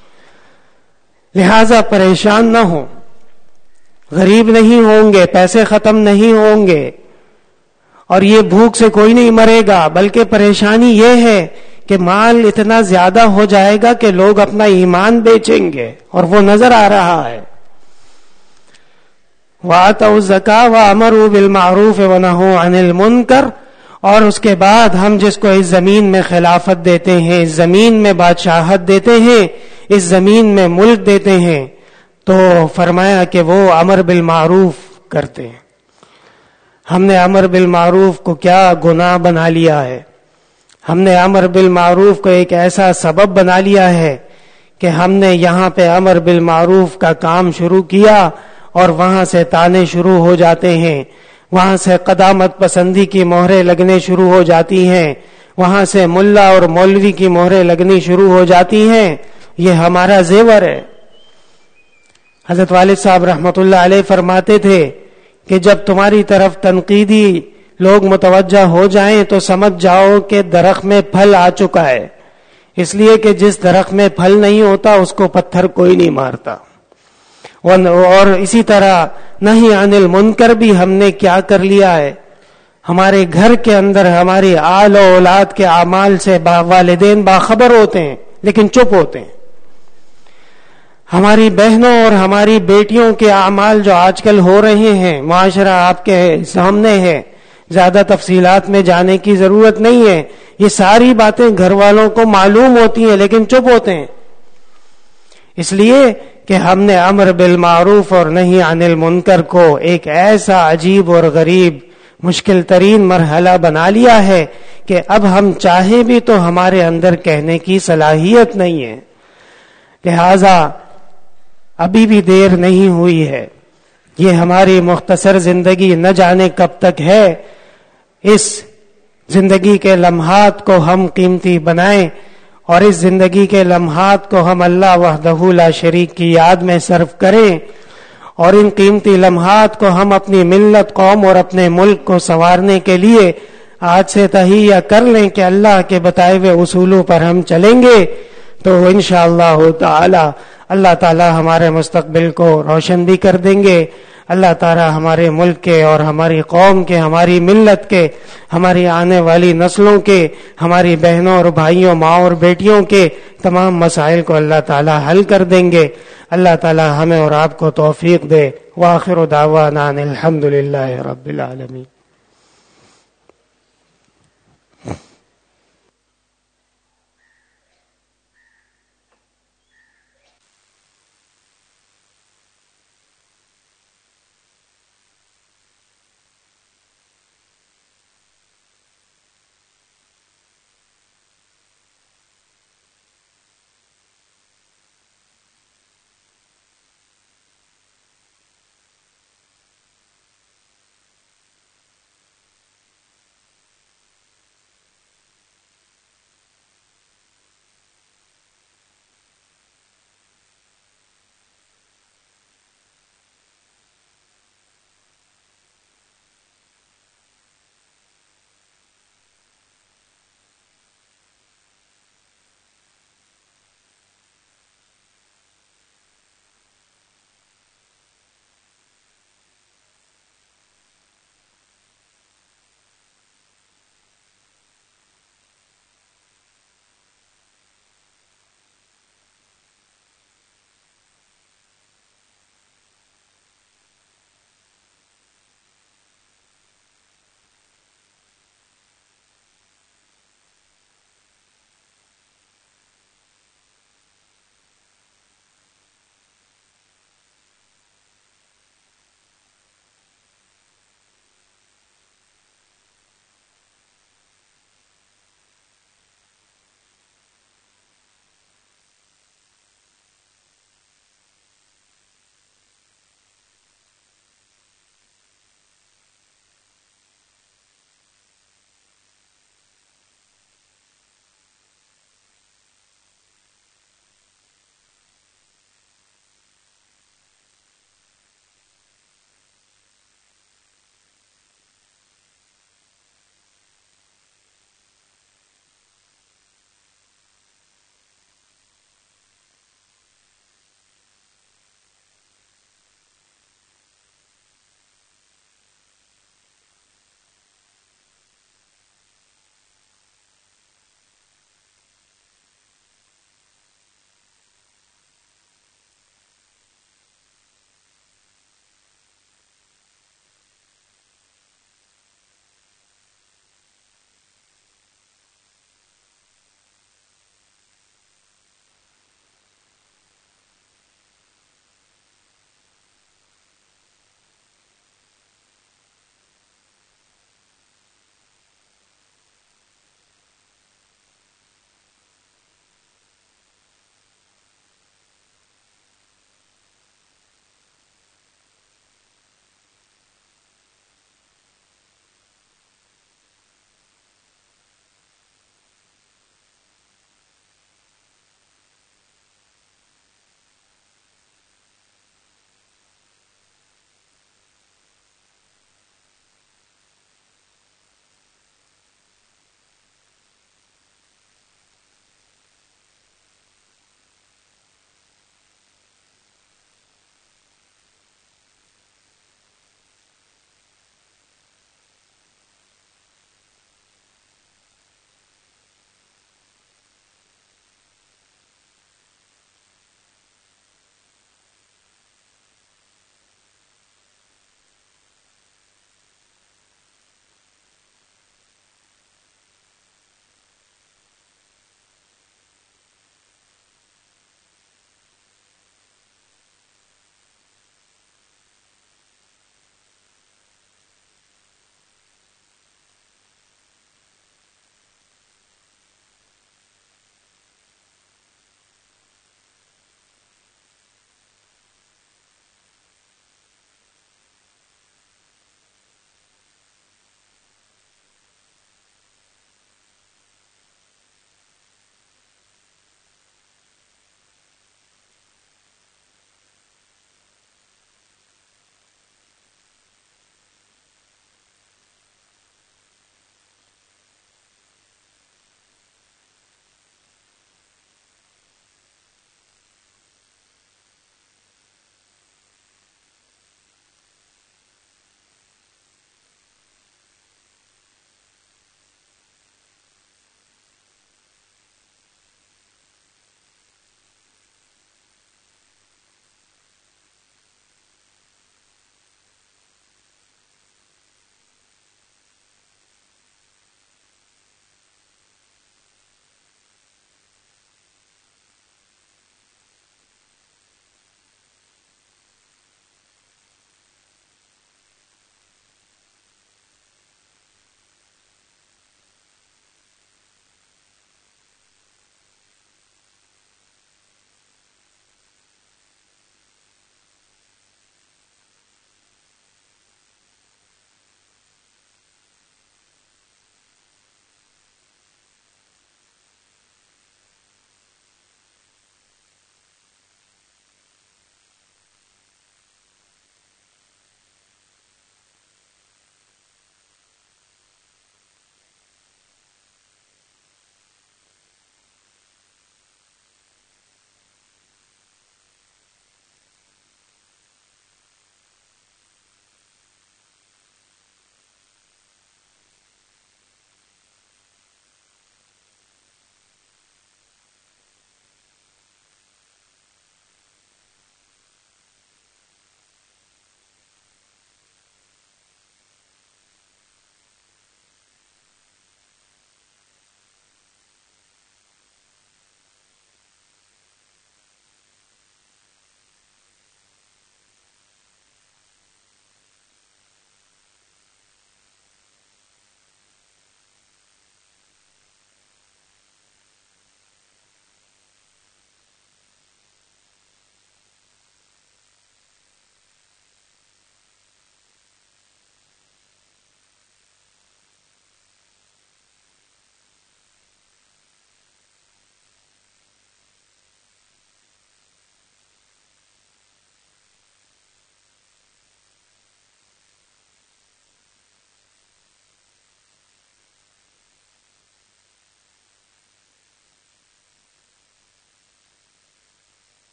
لہذا پریشان نہ ہو، غریب نہیں ہوں گے، پیسے ختم نہیں ہوں گے، اور یہ بھوک سے کوئی نہیں مرے گا، بلکہ پریشانی یہ ہے کہ مال اتنا زیادہ ہو جائے گا کہ لوگ اپنا ایمان بیچیں گے، اور وہ نظر آ رہا ہے۔ وَآتَوُا الزَّكَاةَ وَأَمَرُوا بِالْمَعْرُوفِ وَنَهَوْا عَنِ الْمُنكَرِ، اور اس کے بعد ہم جس کو اس زمین میں خلافت دیتے ہیں، اس زمین میں بادشاہت دیتے ہیں، اس زمین میں ملک دیتے ہیں، تو فرمایا کہ وہ امر بالمعروف کرتے ہیں۔ ہم نے امر بالمعروف کو کیا گناہ بنا لیا ہے، ہم نے امر بالمعروف کو ایک ایسا سبب بنا لیا ہے کہ ہم نے یہاں پہ امر بالمعروف کا کام شروع کیا اور وہاں سے تانے شروع ہو جاتے ہیں، وہاں سے قدامت پسندی کی مہریں لگنے شروع ہو جاتی ہیں، وہاں سے ملا اور مولوی کی مہریں لگنی شروع ہو جاتی ہیں۔ یہ ہمارا زیور ہے۔ حضرت والد صاحب رحمۃ اللہ علیہ فرماتے تھے کہ جب تمہاری طرف تنقیدی لوگ متوجہ ہو جائیں تو سمجھ جاؤ کہ درخت میں پھل آ چکا ہے، اس لیے کہ جس درخت میں پھل نہیں ہوتا اس کو پتھر کوئی نہیں مارتا۔ اور اسی طرح نہیں عن المنکر بھی ہم نے کیا کر لیا ہے، ہمارے گھر کے اندر ہماری آل و اولاد کے اعمال سے والدین باخبر ہوتے ہیں لیکن چپ ہوتے ہیں۔ ہماری بہنوں اور ہماری بیٹیوں کے اعمال جو آج کل ہو رہے ہیں، معاشرہ آپ کے سامنے ہے، زیادہ تفصیلات میں جانے کی ضرورت نہیں ہے، یہ ساری باتیں گھر والوں کو معلوم ہوتی ہیں لیکن چپ ہوتے ہیں، اس لیے کہ ہم نے امر بالمعروف اور نہی عن المنکر کو ایک ایسا عجیب اور غریب مشکل ترین مرحلہ بنا لیا ہے کہ اب ہم چاہیں بھی تو ہمارے اندر کہنے کی صلاحیت نہیں ہے۔ لہذا ابھی بھی دیر نہیں ہوئی ہے، یہ ہماری مختصر زندگی نہ جانے کب تک ہے، اس زندگی کے لمحات کو ہم قیمتی بنائیں اور اس زندگی کے لمحات کو ہم اللہ وحدہ لا شریک کی یاد میں صرف کریں، اور ان قیمتی لمحات کو ہم اپنی ملت، قوم اور اپنے ملک کو سنوارنے کے لیے آج سے تہیہ کر لیں کہ اللہ کے بتائے ہوئے اصولوں پر ہم چلیں گے تو انشاءاللہ تعالی اللہ تعالی ہمارے مستقبل کو روشن بھی کر دیں گے۔ اللہ تعالی ہمارے ملک کے اور ہماری قوم کے، ہماری ملت کے، ہماری آنے والی نسلوں کے، ہماری بہنوں اور بھائیوں، ماں اور بیٹیوں کے تمام مسائل کو اللہ تعالی حل کر دیں گے۔ اللہ تعالی ہمیں اور آپ کو توفیق دے۔ وآخر دعوانا ان الحمدللہ رب العالمین۔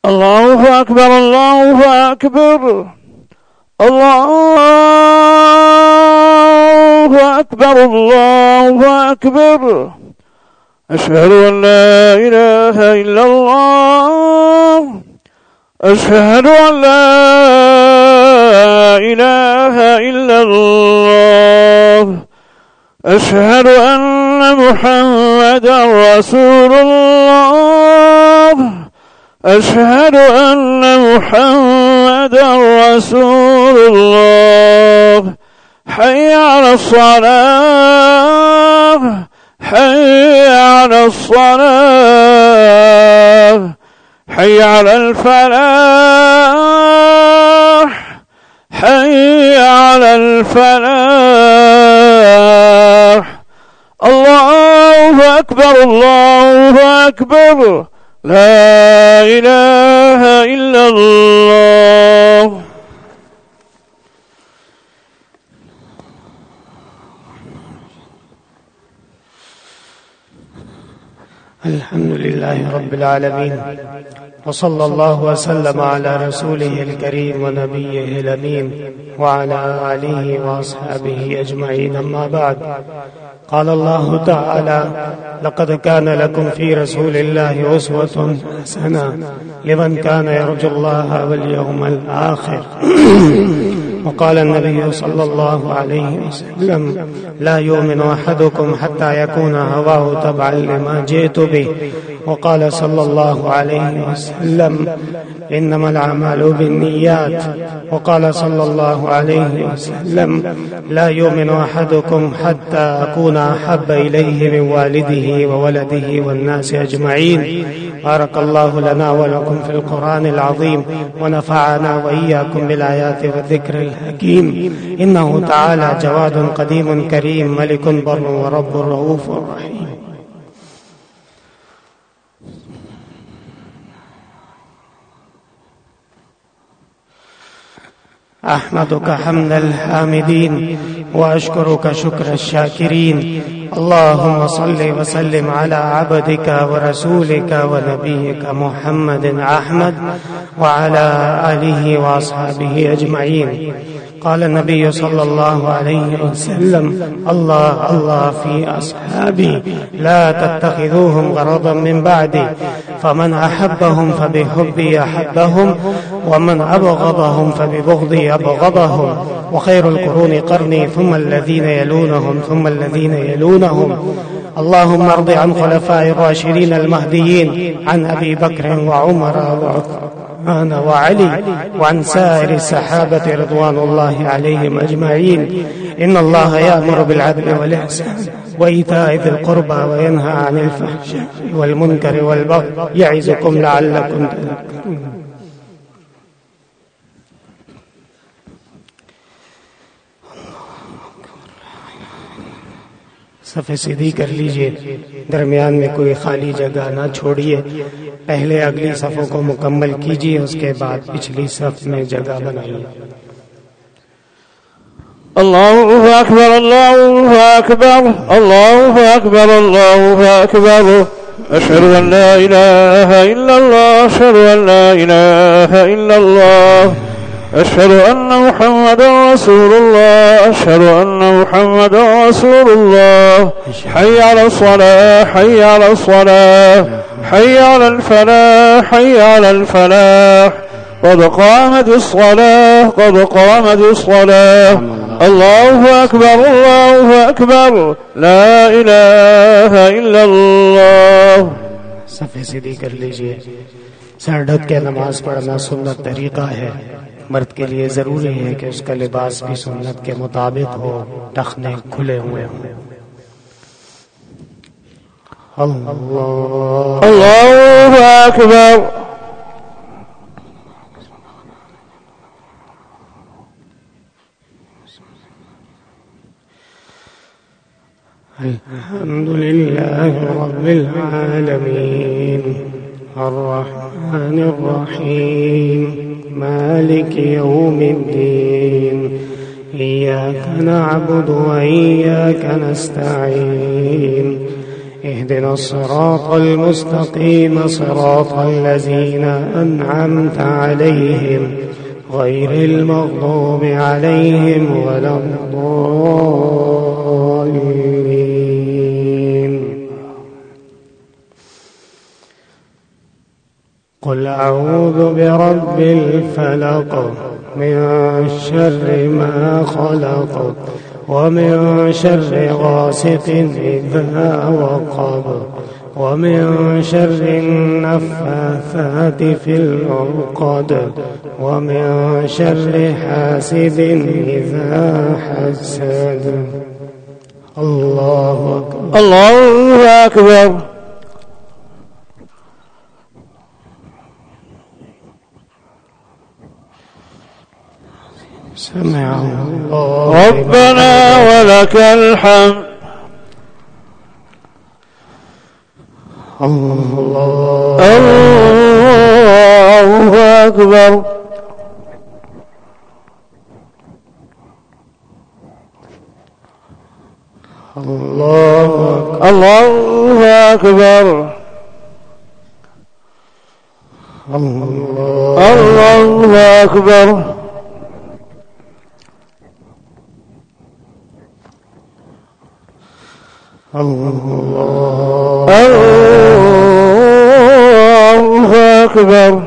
الله أكبر الله أكبر الله أكبر الله أكبر. أشهد أن لا إله إلا الله أشهد أن لا إله إلا الله أشهد أن محمدا رسول الله أشهد أن محمدا رسول الله. حي على الصلاة حي على الصلاة حي على الفلاح حي على الفلاح. الله أكبر الله أكبر لا إله إلا الله. الحمد لله رب العالمين وصلى الله وسلم على رسوله الكريم ونبيه الأمين وعلى آله وأصحابه أجمعين. أما بعد، قال الله تعالى: لقد كان لكم في رسول الله أسوة حسنة لمن كان يرجو الله واليوم الآخر. وقال النبي صلى الله عليه وسلم: لا يؤمن أحدكم حتى يكون هواه تبعا لما جئت به. وقال صلى الله عليه وسلم: إنما الأعمال بالنيات. وقال صلى الله عليه وسلم: لا يؤمن أحدكم حتى أكون أحب إليه من والده وولده والناس أجمعين. بارك الله لنا ولكم في القرآن العظيم، ونفعنا وإياكم بالآيات والذكر الحكيم. إنه تعالى جواد قديم كريم، ملك بر ورب رؤوف رحيم. أحمدك حمد الحامدين وأشكرك شكر الشاكرين. اللهم صل وسلم على عبدك ورسولك ونبيك محمد أحمد وعلى آله وأصحابه أجمعين. قال النبي صلى الله عليه وسلم: الله الله في أصحابي لا تتخذوهم غرضا من بعدي، فمن أحبهم فبحبي أحبهم، ومن أبغضهم فببغضي أبغضهم. وخير القرون قرني ثم الذين يلونهم ثم الذين يلونهم. اللهم ارض عن خلفاء الراشدين المهديين، عن أبي بكر وعمر وعثمان وعلي، وعن سائر الصحابة رضوان الله عليهم أجمعين. إن الله يأمر بالعدل والإحسان وإيتاء ذي القربى وينهى عن الفحشاء والمنكر والبغي يعظكم لعلكم تذكرون. सफ़े सीधी कर लीजिए, दरमियान में कोई खाली जगह ना छोड़िए। पहले अगली सफ़ों को मुकम्मल कीजिए, उसके बाद पिछली सफ़ में जगह बनाइए। अल्लाहु अकबर अल्लाहु अकबर अल्लाहु अकबर अल्लाहु अकबर। अशहदु अन ला इलाहा इल्लल्लाह अशहदु अन ला इलाहा इल्लल्लाह أشهد أن محمدا رسول الله أشهد أن محمدا رسول الله. حي على الصلاة حي على الصلاة حي على الفلاح حي على الفلاح. قد قامت الصلاة قد قامت الصلاة. الله أكبر الله أكبر لا إله إلا الله. सफ़े सीधी कर लीजिए। सर ढक के नमाज पढ़ना सुन्नत तरीका है। मर्द के लिए जरूरी है कि उसका लिबास भी सुन्नत के मुताबिक हो, टखने खुले हुए हों। अल्लाहु अकबर। अल्हम्दुलिल्लाह रब्बिल आलमीन अर्रहमानिर रहीम मालिक यौमिद्दीन इय्याका नअबुदु व इय्याका नस्तईन اهدنا الصراط المستقيم صراط الذين أنعمت عليهم غير المغضوب عليهم ولا الضالين. قل أعوذ برب الفلق من شر ما خلق ومن شر غاسق إذا وقب ومن شر النفاثات في العقد ومن شر حاسد إذا حسد. الله أكبر. الله أكبر. سمع الله ربنا ولك الحمد. الله أكبر. الله أكبر. الله أكبر. الله أكبر.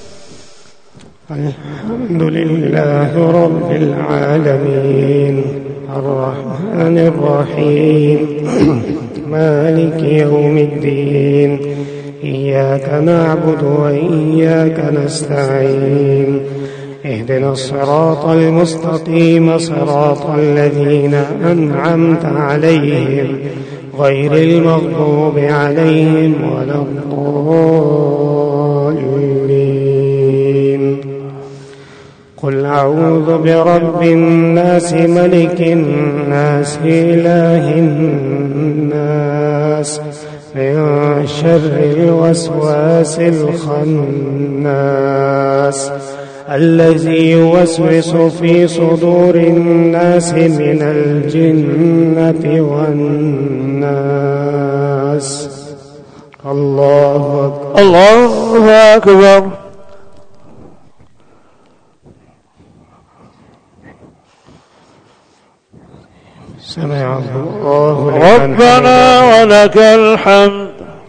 الحمد لله رب العالمين الرحمن الرحيم مالك يوم الدين إياك نعبد وإياك نستعين اهدنا الصراط المستقيم صراط الذين أنعمت عليهم غير المغضوب عليهم ولا الضالين. قل أعوذ برب الناس ملك الناس إله الناس من شر الوسواس الخناس الذي يوسوس في صدور الناس من الجنة والناس. الله أكبر. الله أكبر. سمع الله ربنا ولك الحمد.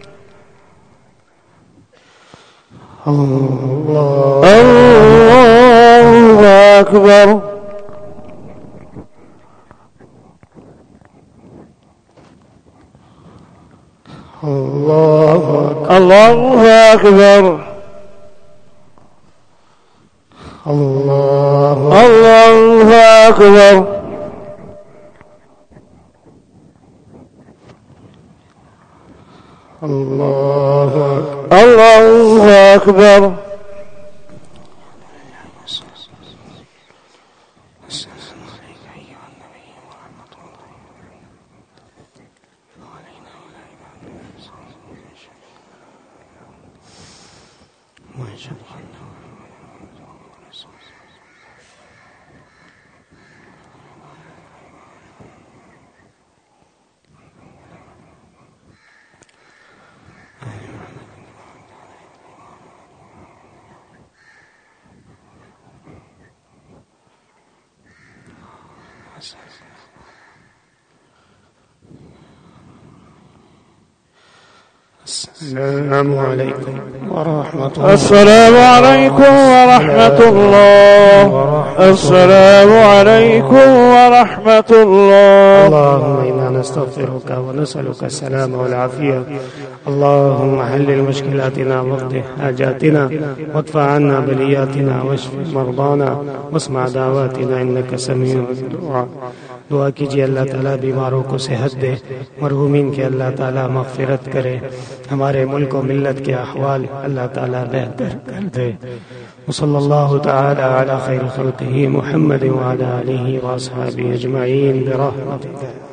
الله أكبر. الله أكبر. الله أكبر. الله أكبر. السلام عليكم ورحمة الله. السلام عليكم ورحمة الله. السلام عليكم ورحمة الله. اللهم إنا نستغفرك ونسألك السلام والعافية. اللهم حلل مشكلاتنا واقض حاجاتنا وادفع عنا بلياتنا واشف مرضانا واسمع دعواتنا إنك سميع الدعاء. दुआ कीजिए अल्लाह ताला बीमारों को सेहत दे, मरहूमीन के अल्लाह ताला मग़फ़िरत करे, हमारे मुल्क और मिल्लत के अहवाल अल्लाह ताला बेहतर कर दे। वसल्लल्लाहु तआला अला खैर खल्क़िही मुहम्मद व अला आलिही व अस्हाबिही अजमईन बिरहमतिका।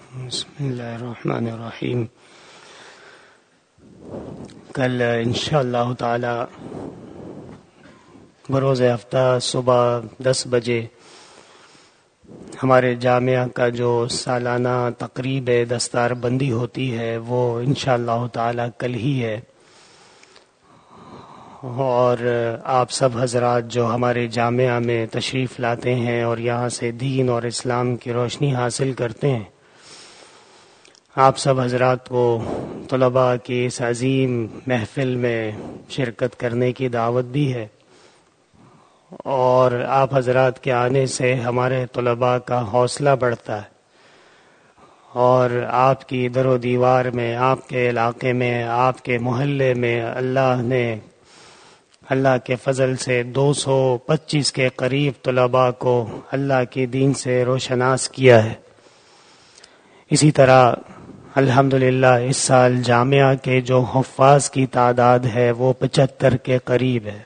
بسم اللہ الرحمن الرحیم. کل انشاءاللہ تعالی بروز ہفتہ صبح 10 بجے ہمارے جامعہ کا جو سالانہ تقریب دستار بندی ہوتی ہے وہ انشاءاللہ تعالی کل ہی ہے، اور آپ سب حضرات جو ہمارے جامعہ میں تشریف لاتے ہیں اور یہاں سے دین اور اسلام کی روشنی حاصل کرتے ہیں، آپ سب حضرات کو طلباء کی اس عظیم محفل میں شرکت کرنے کی دعوت بھی ہے، اور آپ حضرات کے آنے سے ہمارے طلباء کا حوصلہ بڑھتا ہے، اور آپ کی در و دیوار میں، آپ کے علاقے میں، آپ کے محلے میں اللہ کے فضل سے 225 کے قریب طلباء کو اللہ کی دین سے روشناس کیا ہے. اسی طرح الحمدللہ اس سال جامعہ کے جو حفاظ کی تعداد ہے وہ 75 کے قریب ہے.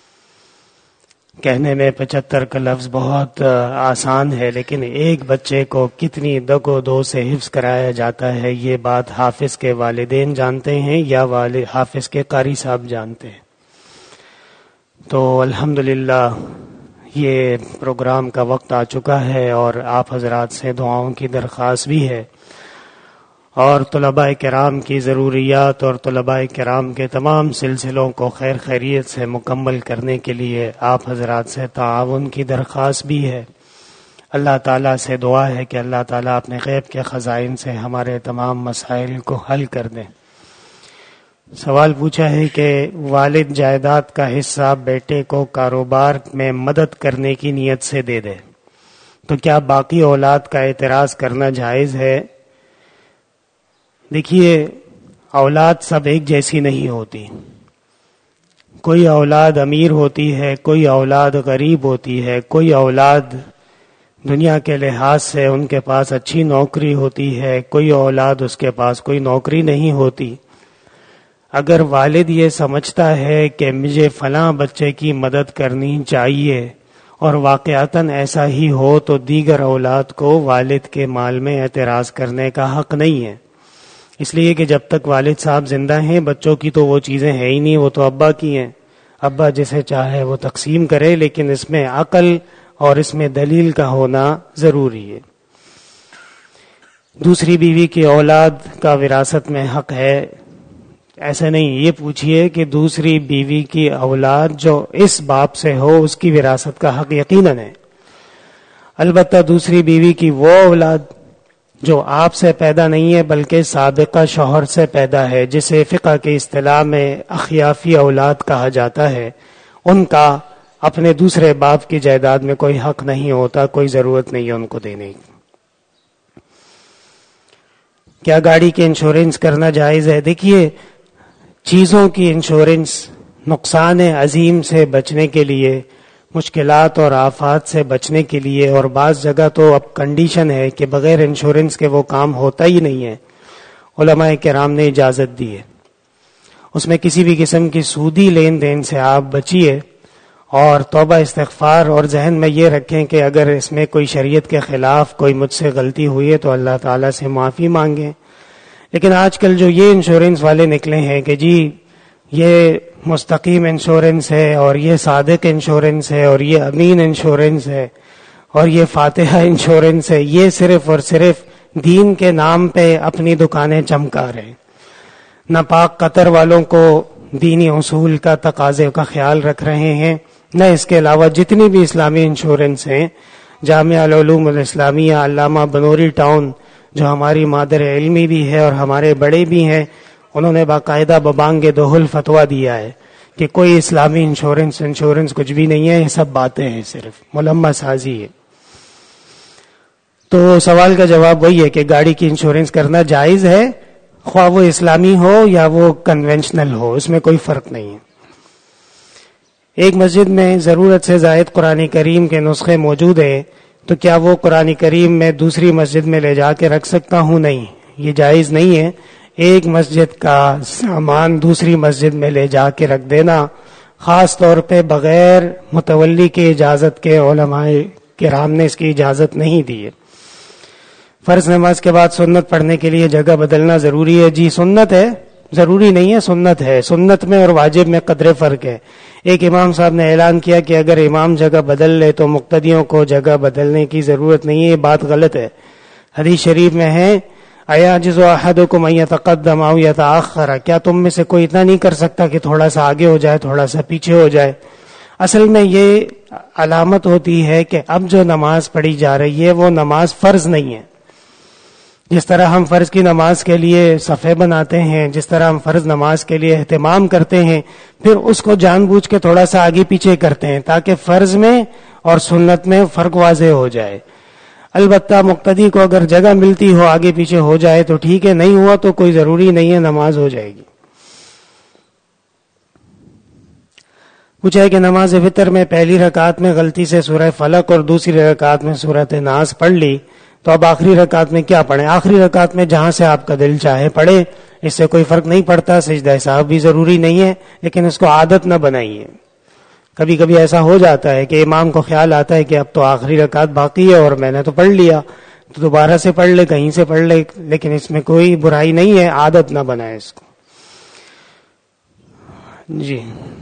کہنے میں 75 کا لفظ بہت آسان ہے، لیکن ایک بچے کو کتنی دگ و دو سے حفظ کرایا جاتا ہے یہ بات حافظ کے والدین جانتے ہیں یا حافظ کے قاری صاحب جانتے ہیں. تو الحمدللہ یہ پروگرام کا وقت آ چکا ہے اور آپ حضرات سے دعاؤں کی درخواست بھی ہے، اور طلباء کرام کی ضروریات اور طلباء کرام کے تمام سلسلوں کو خیر خیریت سے مکمل کرنے کے لیے آپ حضرات سے تعاون کی درخواست بھی ہے. اللہ تعالیٰ سے دعا ہے کہ اللہ تعالیٰ اپنے غیب کے خزائن سے ہمارے تمام مسائل کو حل کر دیں. سوال پوچھا ہے کہ والد جائیداد کا حصہ بیٹے کو کاروبار میں مدد کرنے کی نیت سے دے دے تو کیا باقی اولاد کا اعتراض کرنا جائز ہے؟ دیکھیے، اولاد سب ایک جیسی نہیں ہوتی. کوئی اولاد امیر ہوتی ہے، کوئی اولاد غریب ہوتی ہے، کوئی اولاد دنیا کے لحاظ سے ان کے پاس اچھی نوکری ہوتی ہے، کوئی اولاد اس کے پاس کوئی نوکری نہیں ہوتی. اگر والد یہ سمجھتا ہے کہ مجھے فلاں بچے کی مدد کرنی چاہیے اور واقعتاً ایسا ہی ہو تو دیگر اولاد کو والد کے مال میں اعتراض کرنے کا حق نہیں ہے، اس لیے کہ جب تک والد صاحب زندہ ہیں بچوں کی تو وہ چیزیں ہیں ہی نہیں، وہ تو ابا کی ہیں. ابا جسے چاہے وہ تقسیم کرے، لیکن اس میں عقل اور اس میں دلیل کا ہونا ضروری ہے. دوسری بیوی کی اولاد کا وراثت میں حق ہے، ایسا نہیں. یہ پوچھئے کہ دوسری بیوی کی اولاد جو اس باپ سے ہو اس کی وراثت کا حق یقیناً ہے. البتہ دوسری بیوی کی وہ اولاد جو آپ سے پیدا نہیں ہے بلکہ سابقہ شوہر سے پیدا ہے، جسے فقہ کی اصطلاح میں اخیافی اولاد کہا جاتا ہے، ان کا اپنے دوسرے باپ کی جائیداد میں کوئی حق نہیں ہوتا، کوئی ضرورت نہیں ہے ان کو دینے کی. کیا گاڑی کے انشورنس کرنا جائز ہے؟ دیکھیے، چیزوں کی انشورنس نقصان عظیم سے بچنے کے لیے، مشکلات اور آفات سے بچنے کے لیے، اور بعض جگہ تو اب کنڈیشن ہے کہ بغیر انشورنس کے وہ کام ہوتا ہی نہیں ہے، علماء کرام نے اجازت دی ہے. اس میں کسی بھی قسم کی سودی لین دین سے آپ بچیے اور توبہ استغفار، اور ذہن میں یہ رکھیں کہ اگر اس میں کوئی شریعت کے خلاف کوئی مجھ سے غلطی ہوئی ہے تو اللہ تعالیٰ سے معافی مانگیں. لیکن آج کل جو یہ انشورنس والے نکلے ہیں کہ جی یہ مستقیم انشورنس ہے اور یہ صادق انشورنس ہے اور یہ امین انشورنس ہے اور یہ فاتحہ انشورنس ہے، یہ صرف اور صرف دین کے نام پہ اپنی دکانیں چمکا رہے ہیں، نہ پاک قطر والوں کو دینی اصول کا تقاضے کا خیال رکھ رہے ہیں، نہ اس کے علاوہ جتنی بھی اسلامی انشورنس ہیں. جامعہ العلوم الاسلامیہ علامہ بنوری ٹاؤن جو ہماری مادر علمی بھی ہے اور ہمارے بڑے بھی ہیں، انہوں نے باقاعدہ ببانگ دہل فتویٰ دیا ہے کہ کوئی اسلامی انشورنس کچھ بھی نہیں ہے، یہ سب باتیں ہیں، صرف ملمہ سازی ہے. تو سوال کا جواب وہی ہے کہ گاڑی کی انشورنس کرنا جائز ہے، خواہ وہ اسلامی ہو یا وہ کنونشنل ہو، اس میں کوئی فرق نہیں ہے. ایک مسجد میں ضرورت سے زائد قرآن کریم کے نسخے موجود ہیں تو کیا وہ قرآن کریم میں دوسری مسجد میں لے جا کے رکھ سکتا ہوں؟ نہیں، یہ جائز نہیں ہے. ایک مسجد کا سامان دوسری مسجد میں لے جا کے رکھ دینا، خاص طور پہ بغیر متولی کی اجازت کے، علماء کرام نے اس کی اجازت نہیں دی ہے. فرض نماز کے بعد سنت پڑھنے کے لیے جگہ بدلنا ضروری ہے؟ جی سنت ہے، ضروری نہیں ہے، سنت ہے۔ سنت میں اور واجب میں قدر فرق ہے۔ ایک امام صاحب نے اعلان کیا کہ اگر امام جگہ بدل لے تو مقتدیوں کو جگہ بدلنے کی ضرورت نہیں ہے، یہ بات غلط ہے۔ حدیث شریف میں ہے ایعجز احدکم ان یتقدم او یتاخر، کیا تم میں سے کوئی اتنا نہیں کر سکتا کہ تھوڑا سا آگے ہو جائے، تھوڑا سا پیچھے ہو جائے؟ اصل میں یہ علامت ہوتی ہے کہ اب جو نماز پڑھی جا رہی ہے وہ نماز فرض نہیں ہے۔ جس طرح ہم فرض کی نماز کے لیے صفحے بناتے ہیں، جس طرح ہم فرض نماز کے لیے اہتمام کرتے ہیں، پھر اس کو جان بوجھ کے تھوڑا سا آگے پیچھے کرتے ہیں تاکہ فرض میں اور سنت میں فرق واضح ہو جائے۔ البتہ مقتدی کو اگر جگہ ملتی ہو آگے پیچھے ہو جائے تو ٹھیک ہے، نہیں ہوا تو کوئی ضروری نہیں ہے، نماز ہو جائے گی۔ پوچھا ہے کہ نماز فطر میں پہلی رکعت میں غلطی سے سورہ فلق اور دوسری رکعت میں سورۃ ناس پڑھ لی تو اب آخری رکعت میں کیا پڑھیں؟ آخری رکعت میں جہاں سے آپ کا دل چاہے پڑھے، اس سے کوئی فرق نہیں پڑتا۔ سجدہ سہو بھی ضروری نہیں ہے، لیکن اس کو عادت نہ بنائیے۔ کبھی کبھی ایسا ہو جاتا ہے کہ امام کو خیال آتا ہے کہ اب تو آخری رکعت باقی ہے اور میں نے تو پڑھ لیا، تو دوبارہ سے پڑھ لے، کہیں سے پڑھ لے، لیکن اس میں کوئی برائی نہیں ہے، عادت نہ بنائے اس کو۔ جی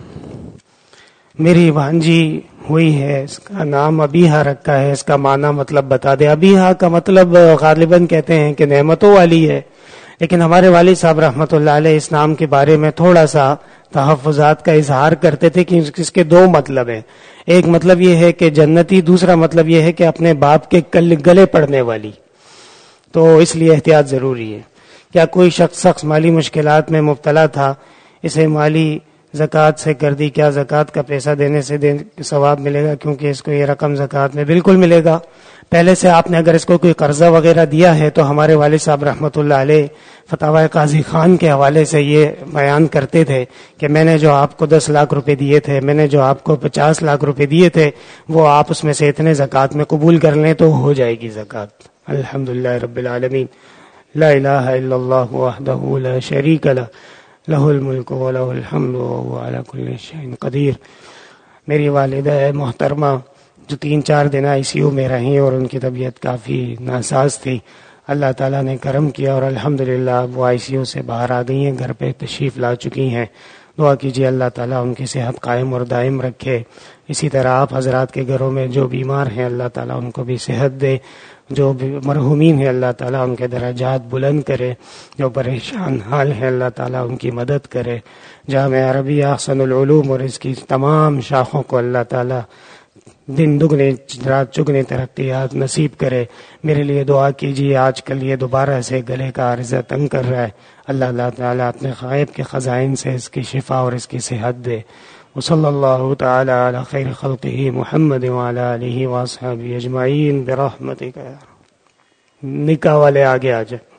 میری بھانجی ہوئی ہے، اس کا نام ابیہا رکھا ہے، اس کا معنی مطلب بتا دے۔ ابیہا کا مطلب غالباً کہتے ہیں کہ نعمتوں والی ہے، لیکن ہمارے والد صاحب رحمۃ اللہ علیہ اس نام کے بارے میں تھوڑا سا تحفظات کا اظہار کرتے تھے کہ اس کے دو مطلب ہیں۔ ایک مطلب یہ ہے کہ جنتی، دوسرا مطلب یہ ہے کہ اپنے باپ کے گلے پڑنے والی، تو اس لیے احتیاط ضروری ہے۔ کیا کوئی شخص مالی مشکلات میں مبتلا تھا، اسے مالی زکوٰۃ سے کر دی، کیا زکوٰۃ کا پیسہ دینے سے ثواب ملے گا؟ کیونکہ اس کو یہ رقم زکوٰۃ میں بالکل ملے گا۔ پہلے سے آپ نے اگر اس کو کوئی قرضہ وغیرہ دیا ہے تو ہمارے والد صاحب رحمۃ اللہ علیہ فتاوی قاضی خان کے حوالے سے یہ بیان کرتے تھے کہ میں نے جو آپ کو 10 لاکھ روپے دیے تھے، میں نے جو آپ کو 50 لاکھ روپے دیے تھے، وہ آپ اس میں سے اتنے زکوٰۃ میں قبول کر لیں تو ہو جائے گی زکوٰۃ۔ الحمدللہ رب العالمین، لا الہ الا اللہ وحدہ لا شریک لہ، لہ الملک ولہ الحمد وہو علی کل شیء قدیر۔ میری والدہ محترمہ جو 3-4 دن آئی سی یو میں رہیں اور ان کی طبیعت کافی ناساز تھی، اللہ تعالیٰ نے کرم کیا اور الحمدللہ وہ آئی سی یو سے باہر آ گئی ہیں، گھر پہ تشریف لا چکی ہیں۔ دعا کیجیے اللہ تعالیٰ ان کی صحت قائم اور دائم رکھے۔ اسی طرح آپ حضرات کے گھروں میں جو بیمار ہیں اللہ تعالیٰ ان کو بھی صحت دے، جو مرحومین ہیں اللہ تعالیٰ ان کے درجات بلند کرے، جو پریشان حال ہیں اللہ تعالیٰ ان کی مدد کرے۔ جامعہ عربیہ احسن العلوم اور اس کی تمام شاخوں کو اللہ تعالیٰ دن دگنے رات چگنے ترقیات نصیب کرے۔ میرے لیے دعا کیجیے، آج کل یہ دوبارہ سے گلے کا عارضہ تنگ کر رہا ہے، اللہ تعالیٰ اپنے غائب کے خزائن سے اس کی شفا اور اس کی صحت دے۔ وصلی اللہ تعالی علی خیر خلقہ محمد وعلی آلہ واصحابہ اجمعین برحمتک یا رب۔ نکاح والے آگے آ جائیں۔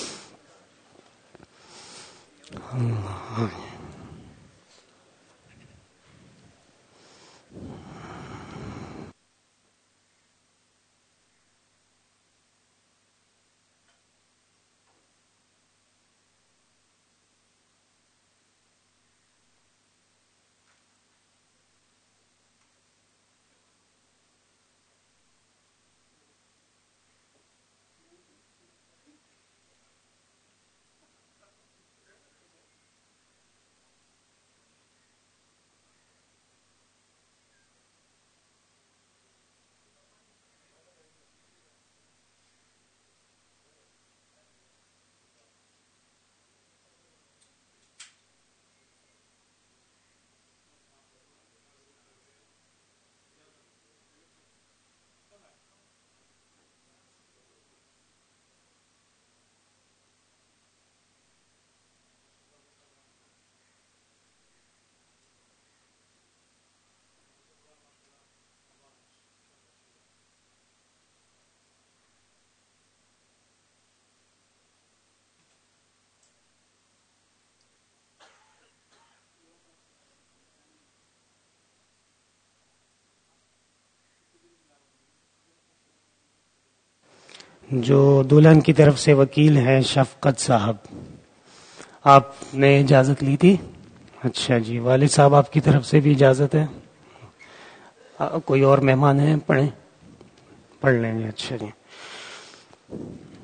جو دلہن کی طرف سے وکیل ہیں شفقت صاحب، آپ نے اجازت لی تھی؟ اچھا جی، والد صاحب آپ کی طرف سے بھی اجازت ہے؟ کوئی اور مہمان ہیں؟ پڑھ لیں گے۔ اچھا جی۔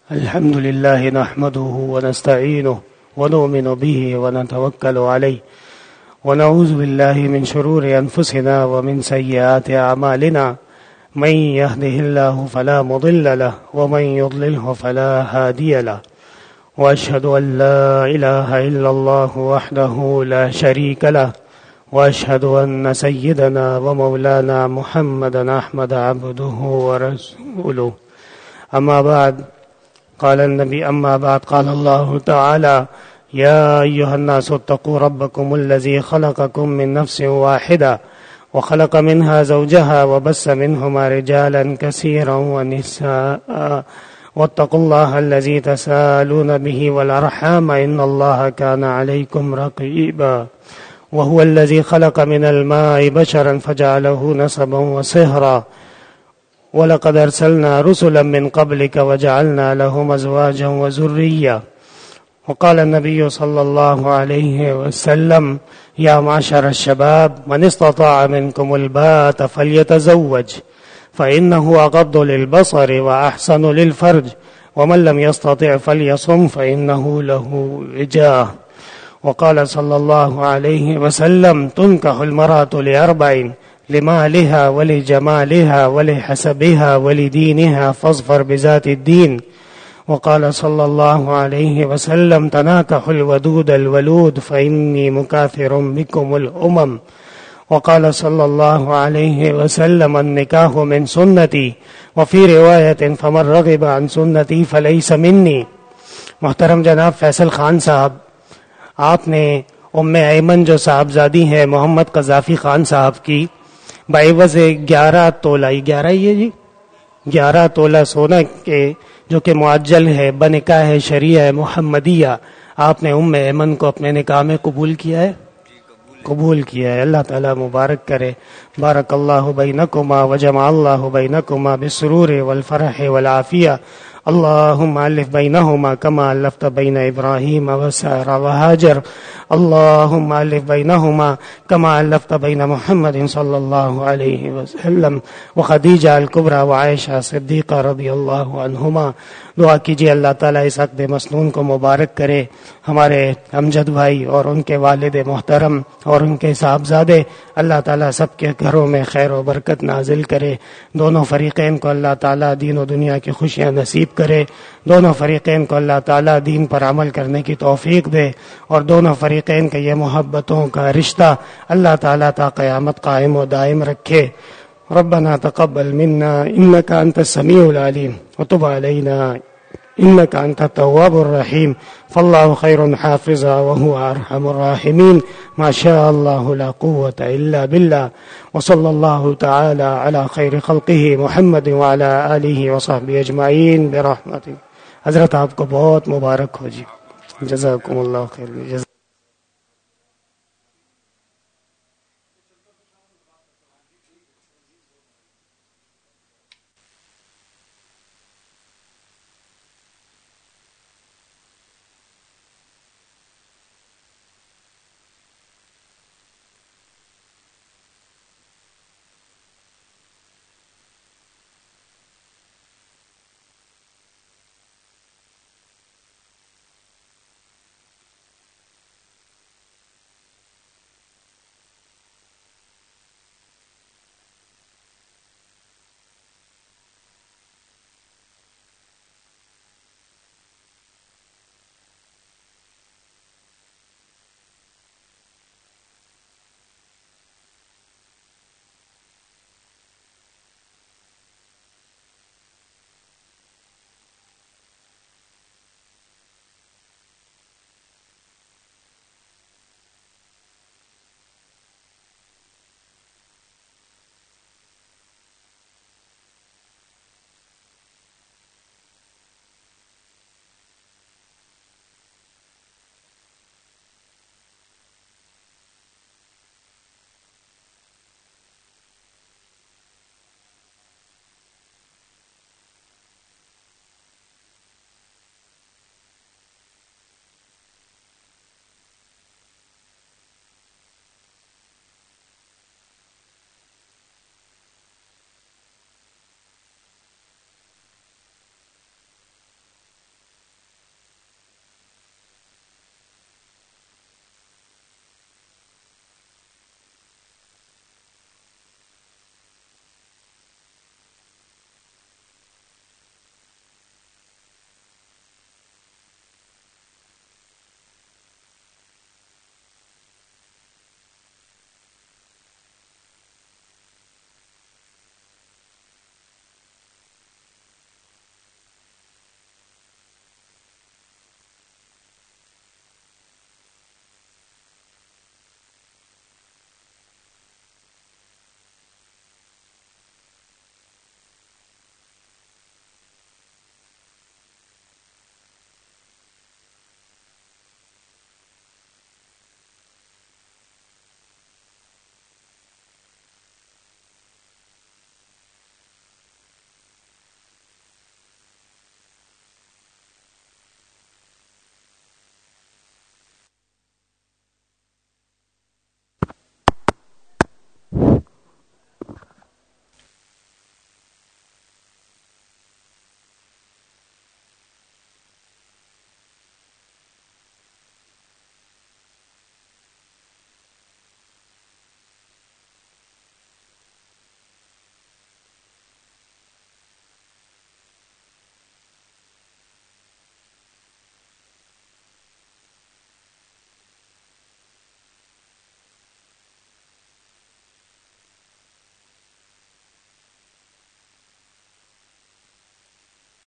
الحمد لله نحمده ونستعينه ونؤمن به ونتوكل عليه ونعوذ بالله من شرور أنفسنا ومن سيئات أعمالنا من يهده الله فلا مضل له ومن يضلله فلا هادي له وأشهد أن لا إله إلا الله وحده لا شريك له وأشهد أن سيدنا ومولانا محمدا أحمد عبده ورسوله أما بعد قال الله تعالى يا أيها الناس اتقوا ربكم الذي خلقكم من نفس واحدة وخلق منها زوجها وبث منهما رجالا كثيرا ونساء واتقوا الله الذي تساءلون به والأرحام إن الله كان عليكم رقيبا وهو الذي خلق من الماء بشرا فجعله نسبا وصهرا وَلَقَدْ أَرْسَلْنَا رُسُلًا مِّن قَبْلِكَ وَجَعَلْنَا لَهُمْ أَزْوَاجًا وَذُرِّيَّةً وقال النبي صلى الله عليه وسلم يا معشر الشباب من استطاع منكم الباءة فليتزوج فإنه أغض للبصر وأحسن للفرج ومن لم يستطع فليصم فإنه له وجاه وقال صلى الله عليه وسلم تنكح المرأة لأربع لمالها ولجمالها ولحسبها ولدينها فاظفر بذات الدين وقال صلى الله عليه وسلم تناكحوا الودود الولود فإني مكاثر بكم الأمم وقال صلى الله عليه وسلم النكاح من سنتي وفي رواية فمن رغب عن سنتي فليس مني. محترم جناب فیصل خان صاحب، آپ نے ام ایمن جو صاحبزادی ہیں محمد قذافی خان صاحب کی بعوض 11 تولہ 11 تولہ سونا کے جو کہ معجل ہے بنکاح شریعہ محمدیہ، آپ نے ام ایمن کو اپنے نکاح میں قبول کیا ہے؟ قبول کیا ہے. اللہ تعالیٰ مبارک کرے. بارک اللہ بینکما وجمع اللہ بینکما بالسرور والفرح والعافیہ. اللهم ألف بينهما كما ألفت بين إبراهيم وسارة وهاجر. اللهم ألف بينهما كما ألفت بين محمد صلى الله عليه وسلم وخدیجہ الکبریٰ وعائشہ صدیقہ رضی اللہ عنہما. دعا کیجیے اللہ تعالیٰ اس عقد مسنون کو مبارک کرے. ہمارے امجد بھائی اور ان کے والد محترم اور ان کے صاحبزادے، اللہ تعالیٰ سب کے گھروں میں خیر و برکت نازل کرے. دونوں فریقین کو اللہ تعالیٰ دین و دنیا کی خوشیاں نصیب کرے. دونوں فریقین کو اللہ تعالیٰ دین پر عمل کرنے کی توفیق دے اور دونوں فریقین کے یہ محبتوں کا رشتہ اللہ تعالیٰ تا قیامت قائم و دائم رکھے. ربنا تقبل منا انك انت السميع العليم وتب علينا انك انت التواب الرحيم فالله خير حافظا وهو ارحم الراحمين. ما شاء الله لا قوة الا بالله وصلى الله تعالى على خير خلقه محمد وعلى آله وصحبه اجمعين برحمته. حضرت آپ کو بہت مبارک ہو جی. جزاکم اللہ خیر.